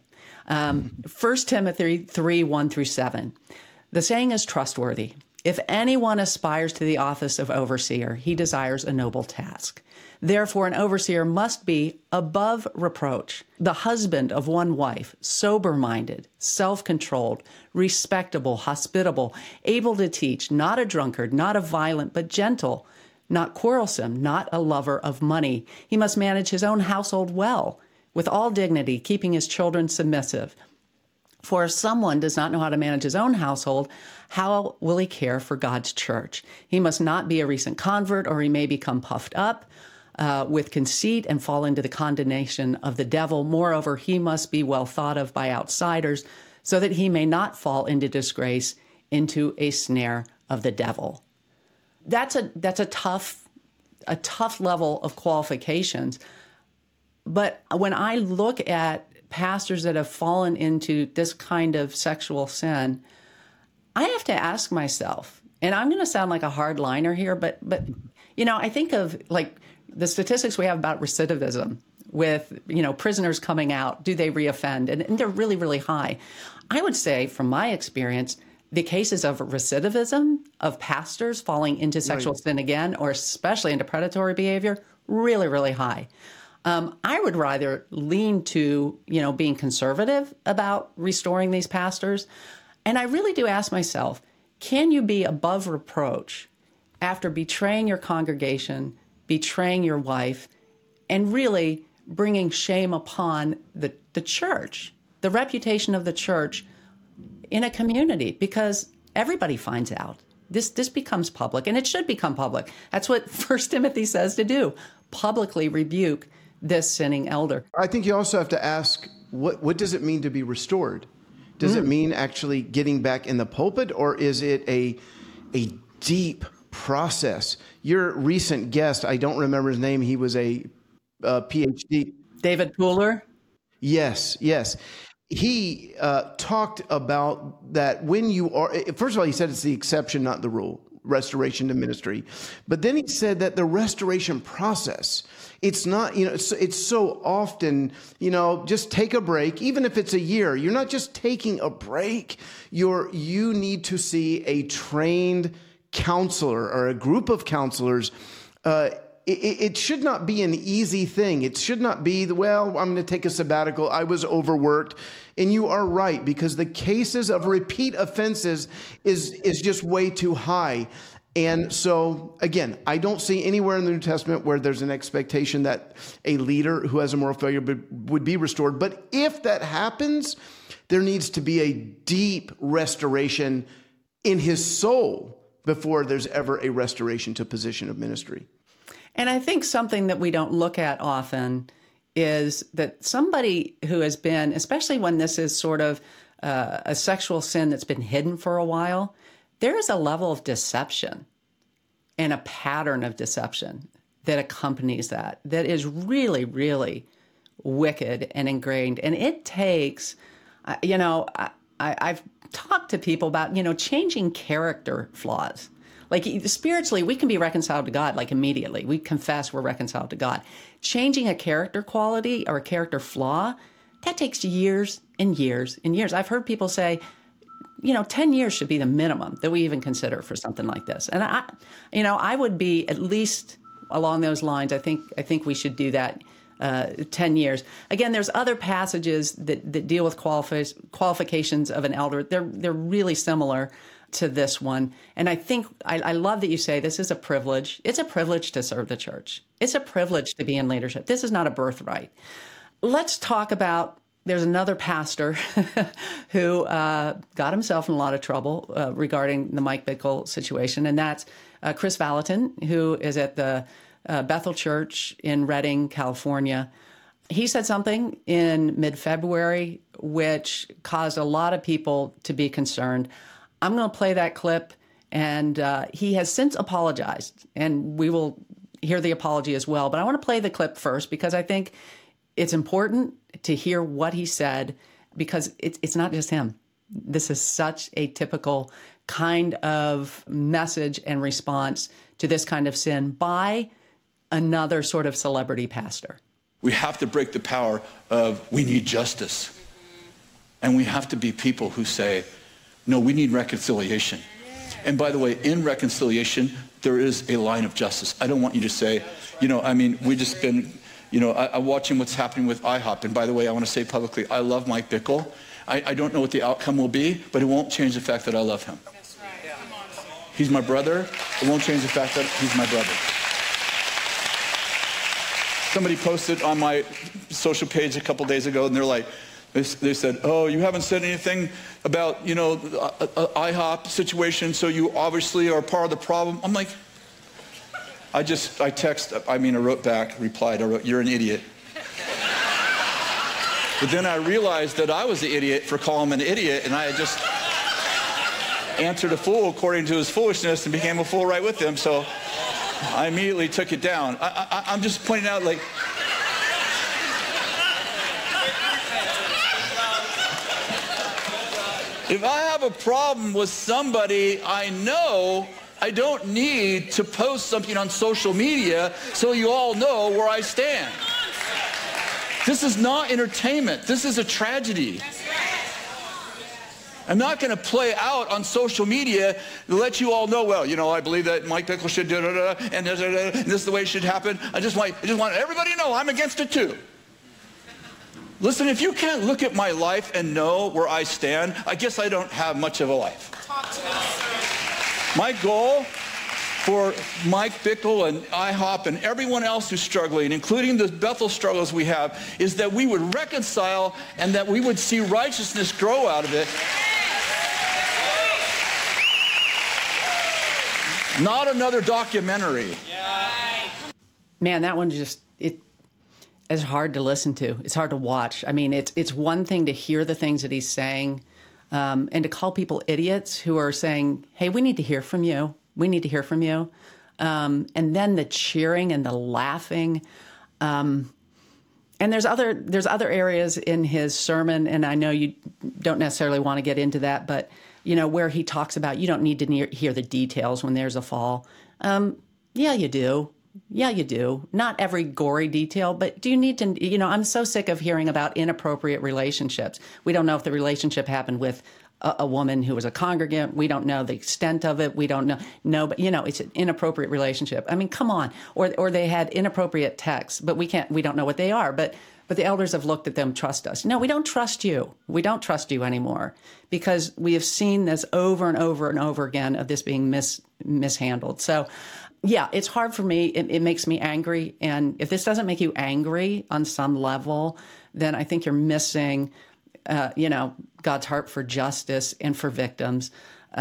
1 Timothy 3, 1-7. The saying is trustworthy. If anyone aspires to the office of overseer, he desires a noble task. Therefore, an overseer must be above reproach, the husband of one wife, sober-minded, self-controlled, respectable, hospitable, able to teach, not a drunkard, not a violent, but gentle, not quarrelsome, not a lover of money. He must manage his own household well, with all dignity, keeping his children submissive. For if someone does not know how to manage his own household, how will he care for God's church? He must not be a recent convert, or he may become puffed up with conceit and fall into the condemnation of the devil. Moreover, he must be well thought of by outsiders, so that he may not fall into disgrace, into a snare of the devil. That's a tough level of qualifications. But when I look at pastors that have fallen into this kind of sexual sin, I have to ask myself, and I'm going to sound like a hardliner here, but I think of like the statistics we have about recidivism with, prisoners coming out. Do they reoffend? And they're really, really high. I would say, from my experience, the cases of recidivism of pastors falling into sexual sin again, or especially into predatory behavior, really, really high. I would rather lean to, being conservative about restoring these pastors. And I really do ask myself, can you be above reproach after betraying your congregation, betraying your wife, and really bringing shame upon the church, the reputation of the church in a community? Because everybody finds out. This becomes public, and it should become public. That's what 1 Timothy says to do, publicly rebuke this sinning elder.
I think you also have to ask, what does it mean to be restored? Does it mean actually getting back in the pulpit, or is it a deep process? Your recent guest, I don't remember his name. He was a PhD.
David Pooler?
Yes. He talked about that when you are, first of all, he said it's the exception, not the rule, restoration to ministry. But then he said that the restoration process, it's not, it's so often, just take a break. Even if it's a year, you're not just taking a break. You need to see a trained counselor or a group of counselors. It should not be an easy thing. It should not be, I'm going to take a sabbatical. I was overworked. And you are right, because the cases of repeat offenses is just way too high. And so, again, I don't see anywhere in the New Testament where there's an expectation that a leader who has a moral failure would be restored. But if that happens, there needs to be a deep restoration in his soul before there's ever a restoration to position of ministry.
And I think something that we don't look at often is that somebody who has been, especially when this is sort of a sexual sin that's been hidden for a while, there is a level of deception and a pattern of deception that accompanies that is really, really wicked and ingrained. And it takes, I've talked to people about, changing character flaws. Like spiritually, we can be reconciled to God like immediately. We confess we're reconciled to God. Changing a character quality or a character flaw, that takes years and years and years. I've heard people say, 10 years should be the minimum that we even consider for something like this. And I would be at least along those lines. I think we should do that 10 years. Again, there's other passages that deal with qualifications of an elder. They're really similar to this one. And I think I love that you say this is a privilege. It's a privilege to serve the church. It's a privilege to be in leadership. This is not a birthright. Let's talk about, there's another pastor who got himself in a lot of trouble regarding the Mike Bickle situation, and that's Chris Valentin, who is at the Bethel Church in Redding, California. He said something in mid-February which caused a lot of people to be concerned. I'm going to play that clip, and he has since apologized, and we will hear the apology as well. But I want to play the clip first because I think it's important to hear what he said, because it's not just him. This is such a typical kind of message and response to this kind of sin by another sort of celebrity pastor.
We have to break the power of we need justice. And we have to be people who say, no, we need reconciliation. And by the way, in reconciliation, there is a line of justice. I don't want you to say, we just been, I'm watching what's happening with IHOP. And by the way, I want to say publicly, I love Mike Bickle. I don't know what the outcome will be, but it won't change the fact that I love him. That's right. He's my brother. It won't change the fact that he's my brother. Somebody posted on my social page a couple days ago, and they're like, they said, oh, you haven't said anything about, the IHOP situation, so you obviously are part of the problem. I'm like, I wrote back, replied, you're an idiot. But then I realized that I was the idiot for calling him an idiot, and I had just answered a fool according to his foolishness and became a fool right with him, so I immediately took it down. I'm just pointing out, like, if I have a problem with somebody I know, I don't need to post something on social media so you all know where I stand. This is not entertainment. This is a tragedy. I'm not going to play out on social media to let you all know, well, I believe that Mike Bickle should do and this is the way it should happen. I just want everybody to know I'm against it too. Listen, if you can't look at my life and know where I stand, I guess I don't have much of a life. My goal for Mike Bickle and IHOP and everyone else who's struggling, including the Bethel struggles we have, is that we would reconcile and that we would see righteousness grow out of it. Not another documentary.
Man, that one it's hard to listen to. It's hard to watch. I mean, it's one thing to hear the things that he's saying and to call people idiots who are saying, hey, we need to hear from you. We need to hear from you. And then the cheering and the laughing. And there's other areas in his sermon, and I know you don't necessarily want to get into that, but, where he talks about you don't need to hear the details when there's a fall. Yeah, you do. Yeah, you do. Not every gory detail, but do you need to, I'm so sick of hearing about inappropriate relationships. We don't know if the relationship happened with a woman who was a congregant. We don't know the extent of it. We don't know, but it's an inappropriate relationship. I mean, come on. Or they had inappropriate texts, but we don't know what they are. But the elders have looked at them, trust us. No, we don't trust you. We don't trust you anymore because we have seen this over and over and over again of this being mishandled. So, yeah, it's hard for me. It makes me angry. And if this doesn't make you angry on some level, then I think you're missing, God's heart for justice and for victims.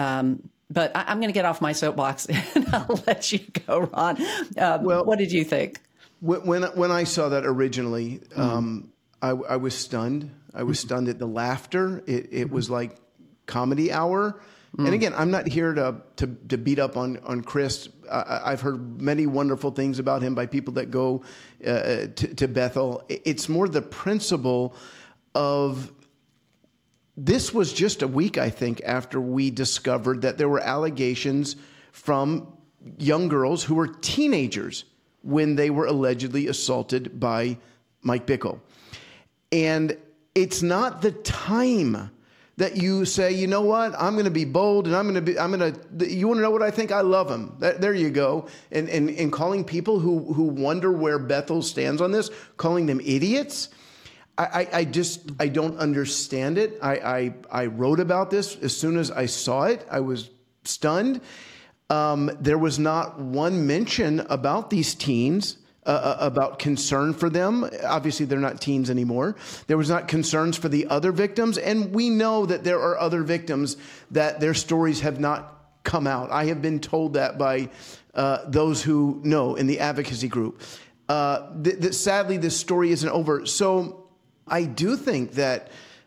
But I'm going to get off my soapbox and I'll let you go, Ron. What did you think?
When I saw that originally, I was stunned. I was stunned at the laughter. It was like comedy hour. And again, I'm not here to beat up on Chris. I've heard many wonderful things about him by people that go to Bethel. It's more the principle of this was just a week, I think, after we discovered that there were allegations from young girls who were teenagers when they were allegedly assaulted by Mike Bickle. And it's not the time that you say, you know what, I'm going to be bold and you want to know what I think? I love him. There you go. And calling people who wonder where Bethel stands on this, calling them idiots. I don't understand it. I wrote about this as soon as I saw it. I was stunned. There was not one mention about these teens, about concern for them. Obviously, they're not teens anymore. There was not concerns for the other victims. And we know that there are other victims that their stories have not come out. I have been told that by those who know in the advocacy group. That sadly, this story isn't over. So I do think that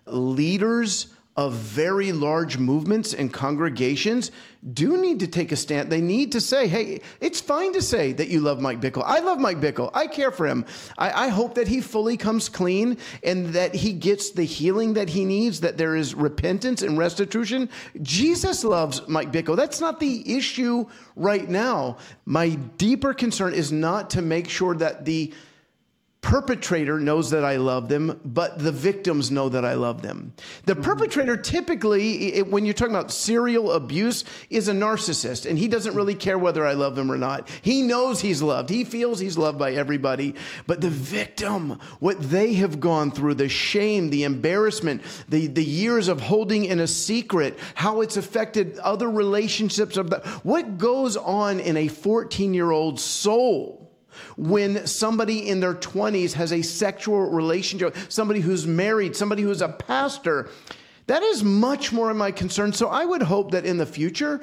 leaders of very large movements and congregations do need to take a stand. They need to say, hey, it's fine to say that you love Mike Bickle. I love Mike Bickle. I care for him. I hope that he fully comes clean and that he gets the healing that he needs, that there is repentance and restitution. Jesus loves Mike Bickle. That's not the issue right now. My deeper concern is not to make sure that the perpetrator knows that I love them, but the victims know that I love them. The perpetrator typically, when you're talking about serial abuse, is a narcissist, and he doesn't really care whether I love him or not. He knows he's loved. He feels he's loved by everybody. But the victim, what they have gone through, the shame, the embarrassment, the years of holding in a secret, how it's affected other relationships, what goes on in a 14-year-old soul when somebody in their 20s has a sexual relationship, somebody who's married, somebody who's a pastor. That is much more of my concern. So I would hope that in the future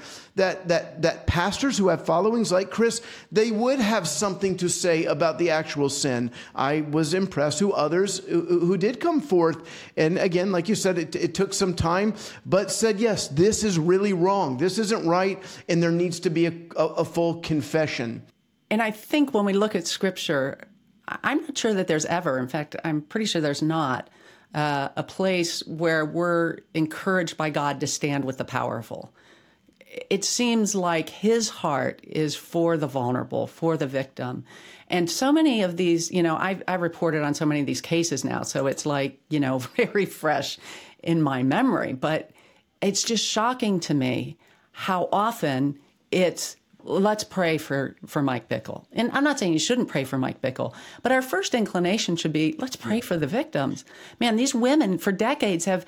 that pastors who have followings like Chris, they would have something to say about the actual sin. I was impressed who others who did come forth. And again, like you said, it took some time, but said, yes, this is really wrong. This isn't right. And there needs to be a full confession.
And I think when we look at Scripture, I'm not sure that there's ever, in fact, I'm pretty sure there's not, a place where we're encouraged by God to stand with the powerful. It seems like his heart is for the vulnerable, for the victim. And so many of these, I reported on so many of these cases now, so it's like, very fresh in my memory. But it's just shocking to me how often it's, let's pray for Mike Bickle. And I'm not saying you shouldn't pray for Mike Bickle, but our first inclination should be, let's pray for the victims. Man, these women for decades have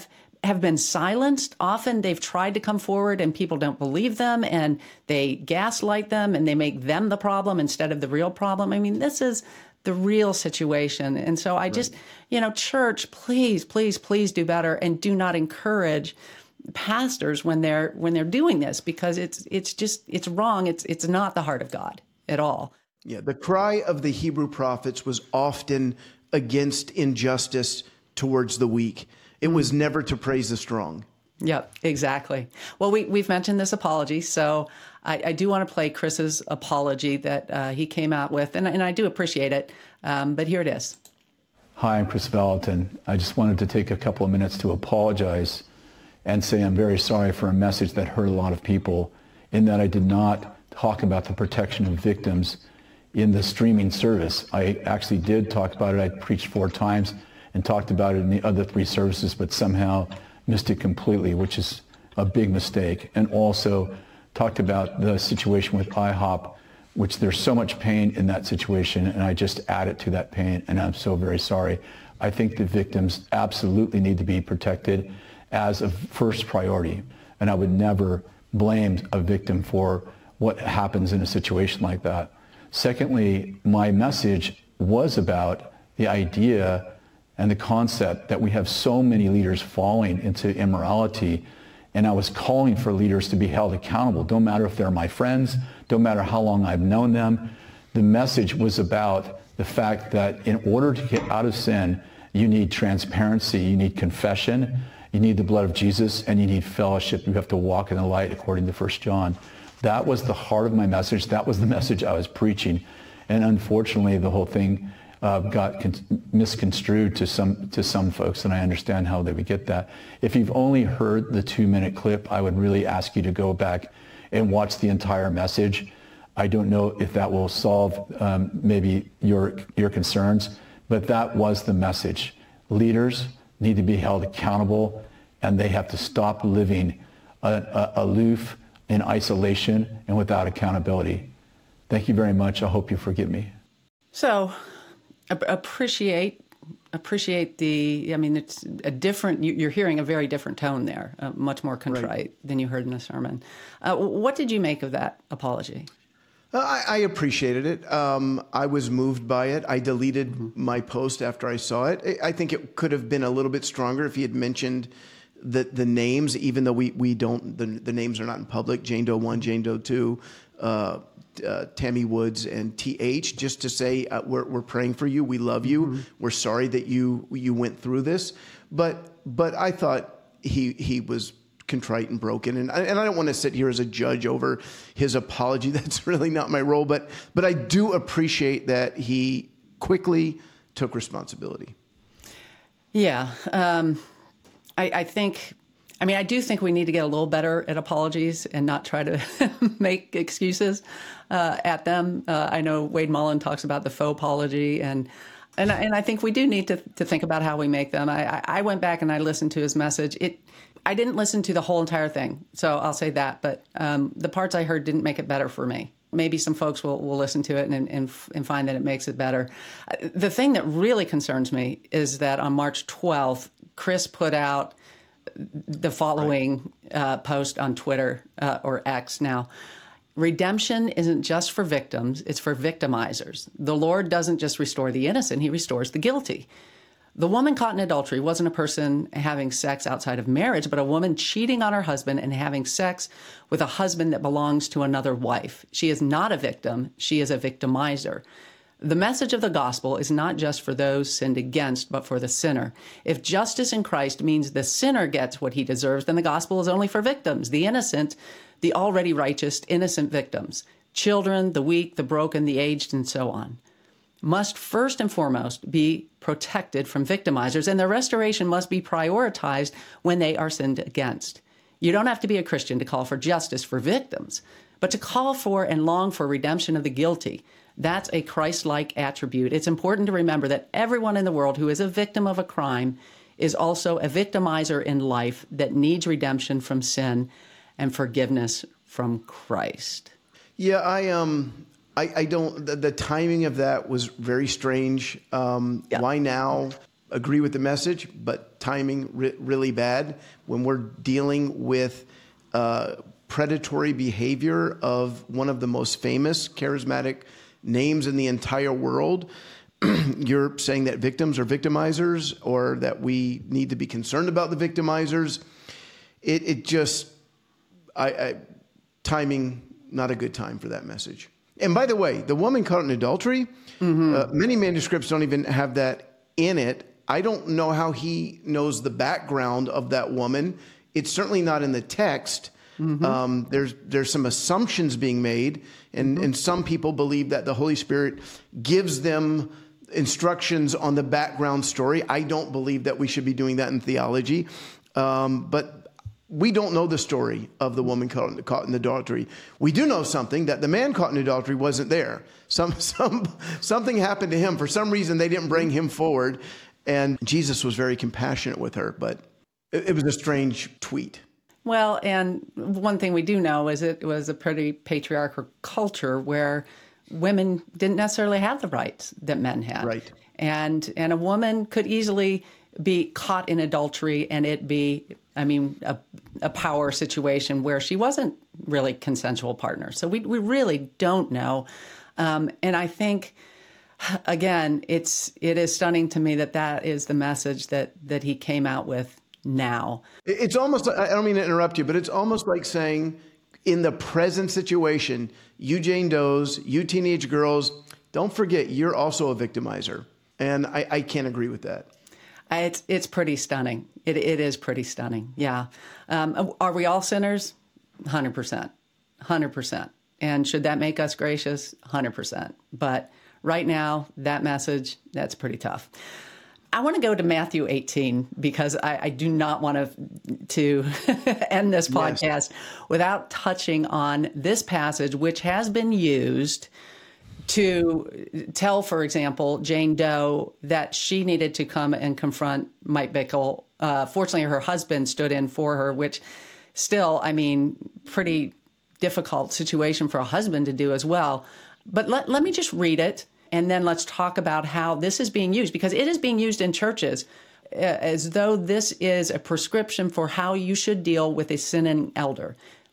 been silenced. Often they've tried to come forward and people don't believe them and they gaslight them and they make them the problem instead of the real problem. I mean, this is the real situation. And so I just, church, please, please, please do better and do not encourage pastors when they're doing this, because it's wrong. It's not the heart of God at all.
Yeah, the cry of the Hebrew prophets was often against injustice towards the weak. It was never to praise the strong.
Yep, exactly. Well, we've mentioned this apology, so I do want to play Chris's apology that he came out with, and I do appreciate it, but here it is.
Hi, I'm Chris Valentin. I just wanted to take a couple of minutes to apologize and say I'm very sorry for a message that hurt a lot of people, in that I did not talk about the protection of victims in the streaming service. I actually did talk about it. I preached 4 times and talked about it in the other 3 services, but somehow missed it completely, which is a big mistake. And also talked about the situation with IHOP, which there's so much pain in that situation, and I just added to that pain, and I'm so very sorry. I think the victims absolutely need to be protected as a first priority, and I would never blame a victim for what happens in a situation like that. Secondly, my message was about the idea and the concept that we have so many leaders falling into immorality, and I was calling for leaders to be held accountable. Don't matter if they're my friends, don't matter how long I've known them. The message was about the fact that in order to get out of sin, you need transparency, you need confession, you need the blood of Jesus, and you need fellowship. You have to walk in the light according to 1 John. That was the heart of my message. That was the message I was preaching. And unfortunately, the whole thing got misconstrued to some folks, and I understand how they would get that. If you've only heard the 2-minute clip, I would really ask you to go back and watch the entire message. I don't know if that will solve maybe your concerns, but that was the message. Leaders need to be held accountable, and they have to stop living aloof, in isolation, and without accountability. Thank you very much. I hope you forgive me.
So appreciate it's a different, you're hearing a very different tone there, much more contrite than you heard in the sermon. What did you make of that apology?
I appreciated it. I was moved by it. I deleted my post after I saw it. I think it could have been a little bit stronger if he had mentioned the names, even though we don't, the names are not in public, Jane Doe 1, Jane Doe 2, Tammy Woods and TH, just to say we're praying for you. We love you. Mm-hmm. We're sorry that you went through this. But I thought he was contrite and broken, and I don't want to sit here as a judge over his apology. That's really not my role. But I do appreciate that he quickly took responsibility.
Yeah, I think. I mean, I do think we need to get a little better at apologies and not try to make excuses at them. I know Wade Mullen talks about the faux apology, and I think we do need to think about how we make them. I went back and I listened to his message. I didn't listen to the whole entire thing, so I'll say that. But the parts I heard didn't make it better for me. Maybe some folks will listen to it and find that it makes it better. The thing that really concerns me is that on March 12th, Chris put out the following post on Twitter or X now. Redemption isn't just for victims, it's for victimizers. The Lord doesn't just restore the innocent, he restores the guilty. The woman caught in adultery wasn't a person having sex outside of marriage, but a woman cheating on her husband and having sex with a husband that belongs to another wife. She is not a victim, she is a victimizer. The message of the gospel is not just for those sinned against, but for the sinner. If justice in Christ means the sinner gets what he deserves, then the gospel is only for victims, the innocent, the already righteous, innocent victims. Children, the weak, the broken, the aged, and so on must first and foremost be protected from victimizers, and their restoration must be prioritized when they are sinned against. You don't have to be a Christian to call for justice for victims, but to call for and long for redemption of the guilty. That's a Christ-like attribute. It's important to remember that everyone in the world who is a victim of a crime is also a victimizer in life that needs redemption from sin and forgiveness from Christ.
Yeah, I don't, the timing of that was very strange. Why now? Agree with the message, but timing really bad when we're dealing with predatory behavior of one of the most famous charismatic names in the entire world. You're saying that victims are victimizers, or that we need to be concerned about the victimizers. It just, timing, not a good time for that message. And by the way, the woman caught in adultery, many manuscripts don't even have that in it. I don't know how he knows the background of that woman. It's certainly not in the text. There's some assumptions being made, and some people believe that the Holy Spirit gives them instructions on the background story. I don't believe that we should be doing that in theology, but we don't know the story of the woman caught in adultery. We do know something, that the man caught in adultery wasn't there. Something happened to him. For some reason, they didn't bring him forward, and Jesus was very compassionate with her, but it was a strange tweet.
Well, and one thing we do know is it was a pretty patriarchal culture where women didn't necessarily have the rights that men had.
Right.
And a woman could easily be caught in adultery and it be, a power situation where she wasn't really consensual partner. So we really don't know. And I think, again, it is stunning to me that is the message that he came out with now.
It's almost, I don't mean to interrupt you, but it's almost like saying, in the present situation, you Jane Does, you teenage girls, don't forget you're also a victimizer. And I can't agree with that.
It's pretty stunning. It is pretty stunning. Yeah. Are we all sinners? 100%. 100%. And should that make us gracious? 100%. But right now, that message, that's pretty tough. I want to go to Matthew 18 because I do not want to end this podcast without touching on this passage, which has been used to tell, for example, Jane Doe that she needed to come and confront Mike Bickle. Fortunately, her husband stood in for her, which still, pretty difficult situation for a husband to do as well. But let me just read it, and then let's talk about how this is being used, because it is being used in churches as though this is a prescription for how you should deal with a sinning elder.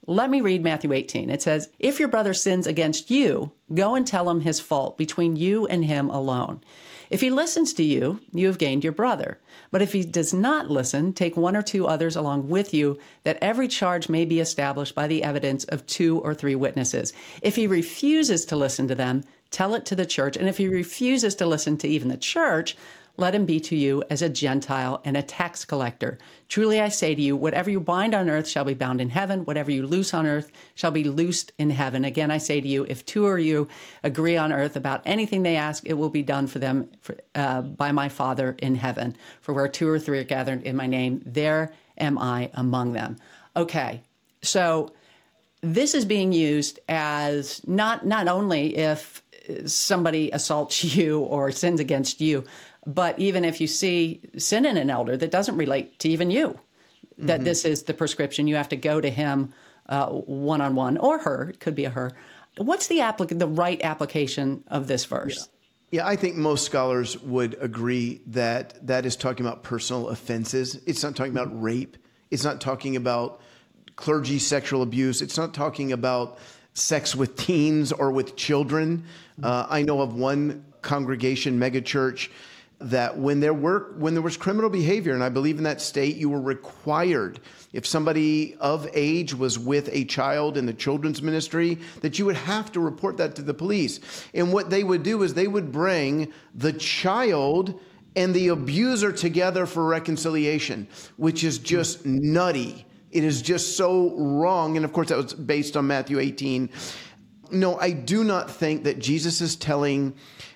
Let me read Matthew 18. It says, "If your brother sins against you, go and tell him his fault between you and him alone. If he listens to you, you have gained your brother. But if he does not listen, take one or two others along with you, that every charge may be established by the evidence of 2 or 3 witnesses. If he refuses to listen to them, tell it to the church. And if he refuses to listen to even the church, let him be to you as a Gentile and a tax collector. Truly I say to you, whatever you bind on earth shall be bound in heaven. Whatever you loose on earth shall be loosed in heaven. Again, I say to you, if 2 of you agree on earth about anything they ask, it will be done for them by my Father in heaven. For where 2 or 3 are gathered in my name, there am I among them." Okay, so this is being used as not only if somebody assaults you or sins against you, but even if you see sin in an elder that doesn't relate to even you, that this is the prescription. You have to go to him one-on-one, or her. It could be a her. What's the right application of this verse?
Yeah, I think most scholars would agree that that is talking about personal offenses. It's not talking about rape. It's not talking about clergy sexual abuse. It's not talking about sex with teens or with children. I know of one congregation, megachurch, that when there was criminal behavior, and I believe in that state, you were required, if somebody of age was with a child in the children's ministry, that you would have to report that to the police. And what they would do is they would bring the child and the abuser together for reconciliation, which is just nutty. It is just so wrong. And of course, that was based on Matthew 18. No, I do not think that Jesus is telling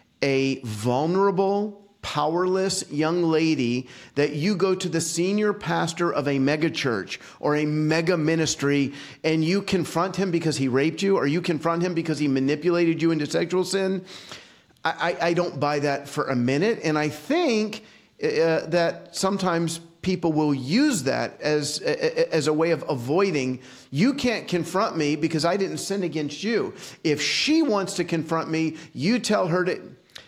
a vulnerable, powerless young lady that you go to the senior pastor of a mega church or a mega ministry and you confront him because he raped you, or you confront him because he manipulated you into sexual sin. I don't buy that for a minute. And I think that sometimes people will use that as a way of avoiding, you can't confront me because I didn't sin against you. If she wants to confront me, you tell her to...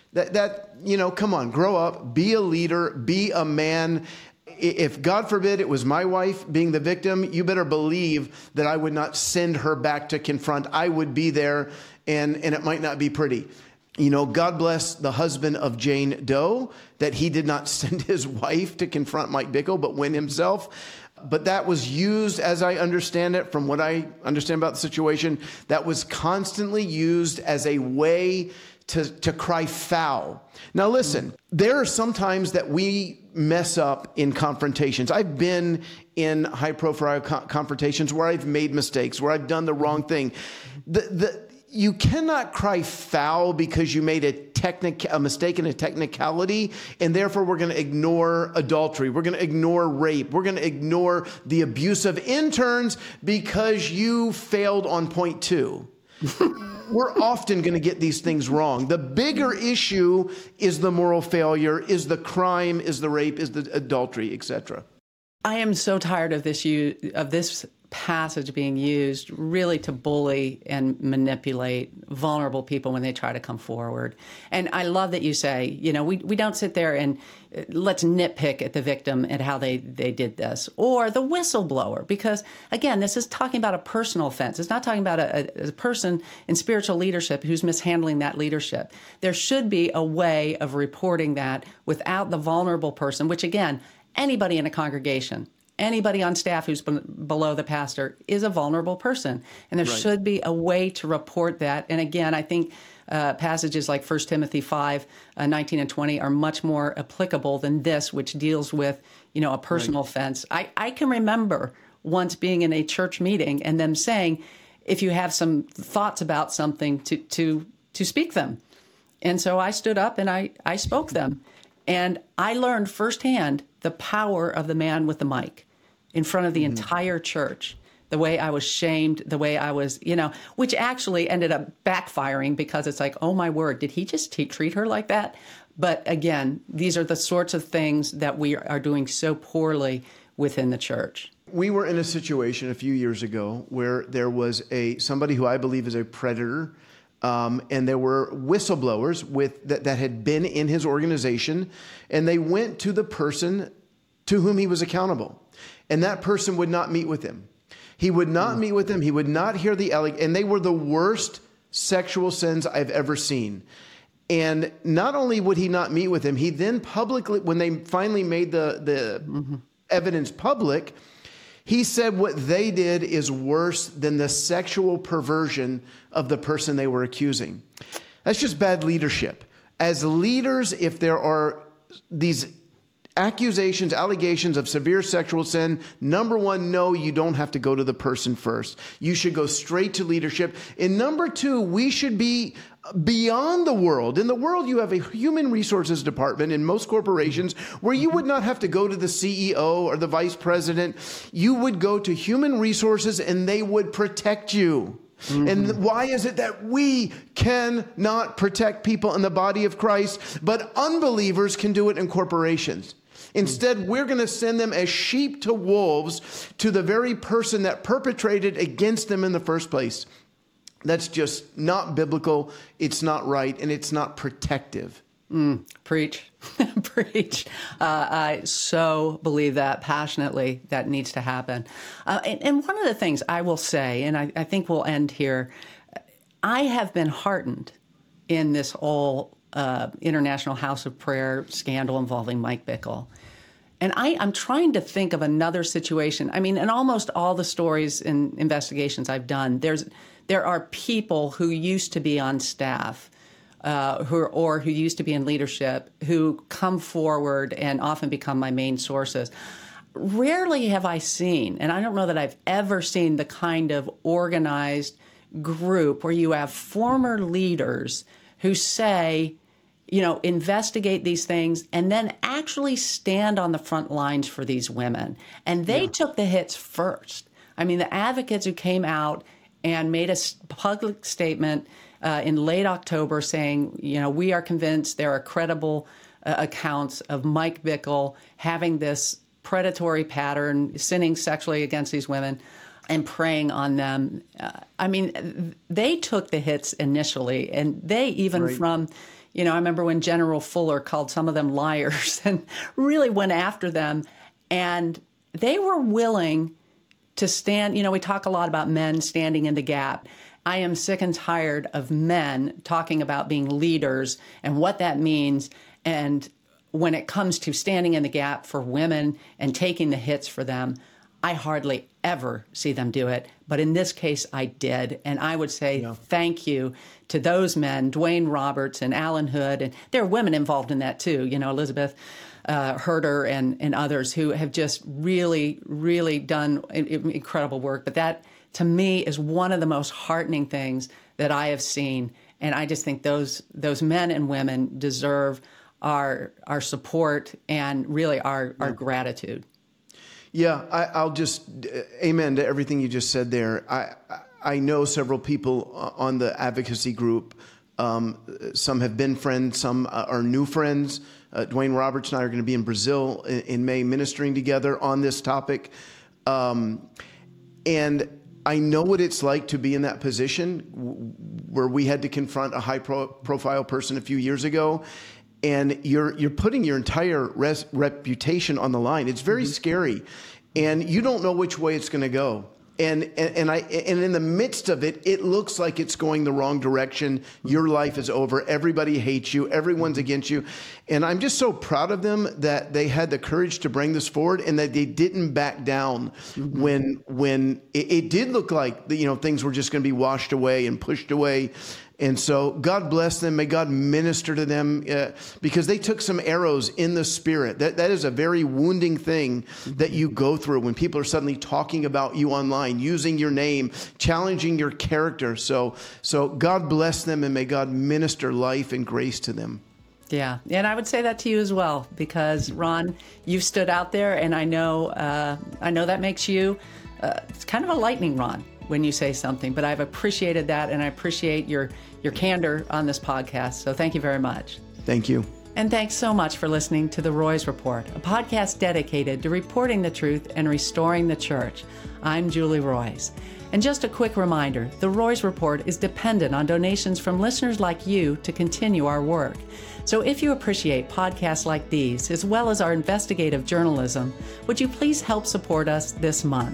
come on, grow up, be a leader, be a man. If God forbid it was my wife being the victim, you better believe that I would not send her back to confront. I would be there, and it might not be pretty. God bless the husband of Jane Doe, that he did not send his wife to confront Mike Bickle, but went himself. But that was used, as I understand it, from what I understand about the situation, that was constantly used as a way to cry foul. Now listen, there are some times that we mess up in confrontations. I've been in high-profile confrontations where I've made mistakes, where I've done the wrong thing. You cannot cry foul because you made a mistake in a technicality, and therefore we're going to ignore adultery. We're going to ignore rape. We're going to ignore the abuse of interns because you failed on point 2. We're often going to get these things wrong. The bigger issue is the moral failure, is the crime, is the rape, is the adultery, etc.
I am so tired of this passage being used really to bully and manipulate vulnerable people when they try to come forward. And I love that you say, we don't sit there and let's nitpick at the victim and how they did this, or the whistleblower, because again, this is talking about a personal offense. It's not talking about a person in spiritual leadership who's mishandling that leadership. There should be a way of reporting that without the vulnerable person, which again, anybody in a congregation, anybody on staff who's below the pastor is a vulnerable person. And there should be a way to report that. And again, I think passages like 1 Timothy 5, 19 and 20 are much more applicable than this, which deals with, a personal offense. I can remember once being in a church meeting and them saying, if you have some thoughts about something, to speak them. And so I stood up and I spoke them. And I learned firsthand the power of the man with the mic in front of the entire church, the way I was shamed, the way I was, which actually ended up backfiring because it's like, oh my word, did he just treat her like that? But again, these are the sorts of things that we are doing so poorly within the church.
We were in a situation a few years ago where there was somebody who I believe is a predator. And there were whistleblowers that had been in his organization, and they went to the person to whom he was accountable. And that person would not meet with him. He would not meet with them. He would not hear the and they were the worst sexual sins I've ever seen. And not only would he not meet with them, he then publicly, when they finally made the evidence public, he said what they did is worse than the sexual perversion of the person they were accusing. That's just bad leadership. As leaders, if there are these accusations, allegations of severe sexual sin, number one, no, you don't have to go to the person first. You should go straight to leadership. And number two, we should be beyond the world. In the world, you have a human resources department in most corporations where you would not have to go to the CEO or the vice president. You would go to human resources and they would protect you. And why is it that we cannot protect people in the body of Christ, but unbelievers can do it in corporations? Instead, we're going to send them as sheep to wolves to the very person that perpetrated against them in the first place. That's just not biblical. It's not right, and it's not protective.
Preach. Preach. I so believe that passionately. That needs to happen. And one of the things I will say, and I think we'll end here, I have been heartened in this whole International House of Prayer scandal involving Mike Bickle. And I'm trying to think of another situation. I mean, in almost all the stories and investigations I've done, there are people who used to be on staff who used to be in leadership, who come forward and often become my main sources. Rarely have I seen, and I don't know that I've ever seen, the kind of organized group where you have former leaders who say, investigate these things and then actually stand on the front lines for these women. And they took the hits first. I mean, the advocates who came out and made a public statement in late October saying, we are convinced there are credible accounts of Mike Bickle having this predatory pattern, sinning sexually against these women and preying on them. They took the hits initially, and they even from, I remember when General Fuller called some of them liars and really went after them. And they were willing to stand, we talk a lot about men standing in the gap. I am sick and tired of men talking about being leaders and what that means. And when it comes to standing in the gap for women and taking the hits for them, I hardly ever see them do it. But in this case, I did. And I would say thank you to those men, Dwayne Roberts and Alan Hood. And there are women involved in that too, Elizabeth Herder and others who have just really, really done incredible work. But that, to me, is one of the most heartening things that I have seen. And I just think those men and women deserve our support and really our gratitude.
Yeah, I'll just amen to everything you just said there. I know several people on the advocacy group. Some have been friends, some are new friends. Dwayne Roberts and I are going to be in Brazil in May ministering together on this topic. And I know what it's like to be in that position where we had to confront a high-profile person a few years ago, and you're putting your entire reputation on the line. It's very scary, and you don't know which way it's going to go. And in the midst of it, it looks like it's going the wrong direction. Your life is over. Everybody hates you. Everyone's against you. And I'm just so proud of them that they had the courage to bring this forward and that they didn't back down when it did look like things were just going to be washed away and pushed away. And so God bless them. May God minister to them because they took some arrows in the spirit. That is a very wounding thing that you go through when people are suddenly talking about you online, using your name, challenging your character. So God bless them, and may God minister life and grace to them.
Yeah, and I would say that to you as well, because Ron, you've stood out there, and I know that makes you it's kind of a lightning rod when you say something, but I've appreciated that, and I appreciate your candor on this podcast. So thank you very much.
Thank you.
And thanks so much for listening to The Roys Report, a podcast dedicated to reporting the truth and restoring the church. I'm Julie Roys. And just a quick reminder, The Roys Report is dependent on donations from listeners like you to continue our work. So if you appreciate podcasts like these, as well as our investigative journalism, would you please help support us this month?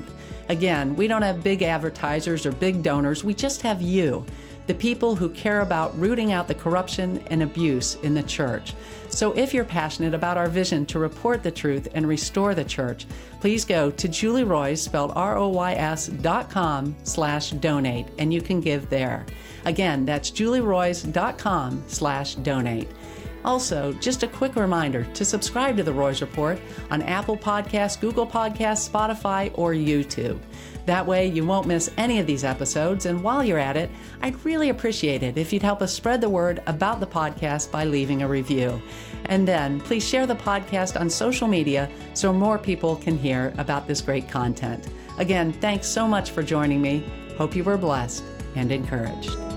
Again, we don't have big advertisers or big donors. We just have you, the people who care about rooting out the corruption and abuse in the church. So if you're passionate about our vision to report the truth and restore the church, please go to JulieRoys, spelled ROYS.com/donate, and you can give there. Again, that's JulieRoys.com/donate. Also, just a quick reminder to subscribe to The Roys Report on Apple Podcasts, Google Podcasts, Spotify, or YouTube. That way you won't miss any of these episodes, and while you're at it, I'd really appreciate it if you'd help us spread the word about the podcast by leaving a review. And then please share the podcast on social media so more people can hear about this great content. Again, thanks so much for joining me. Hope you were blessed and encouraged.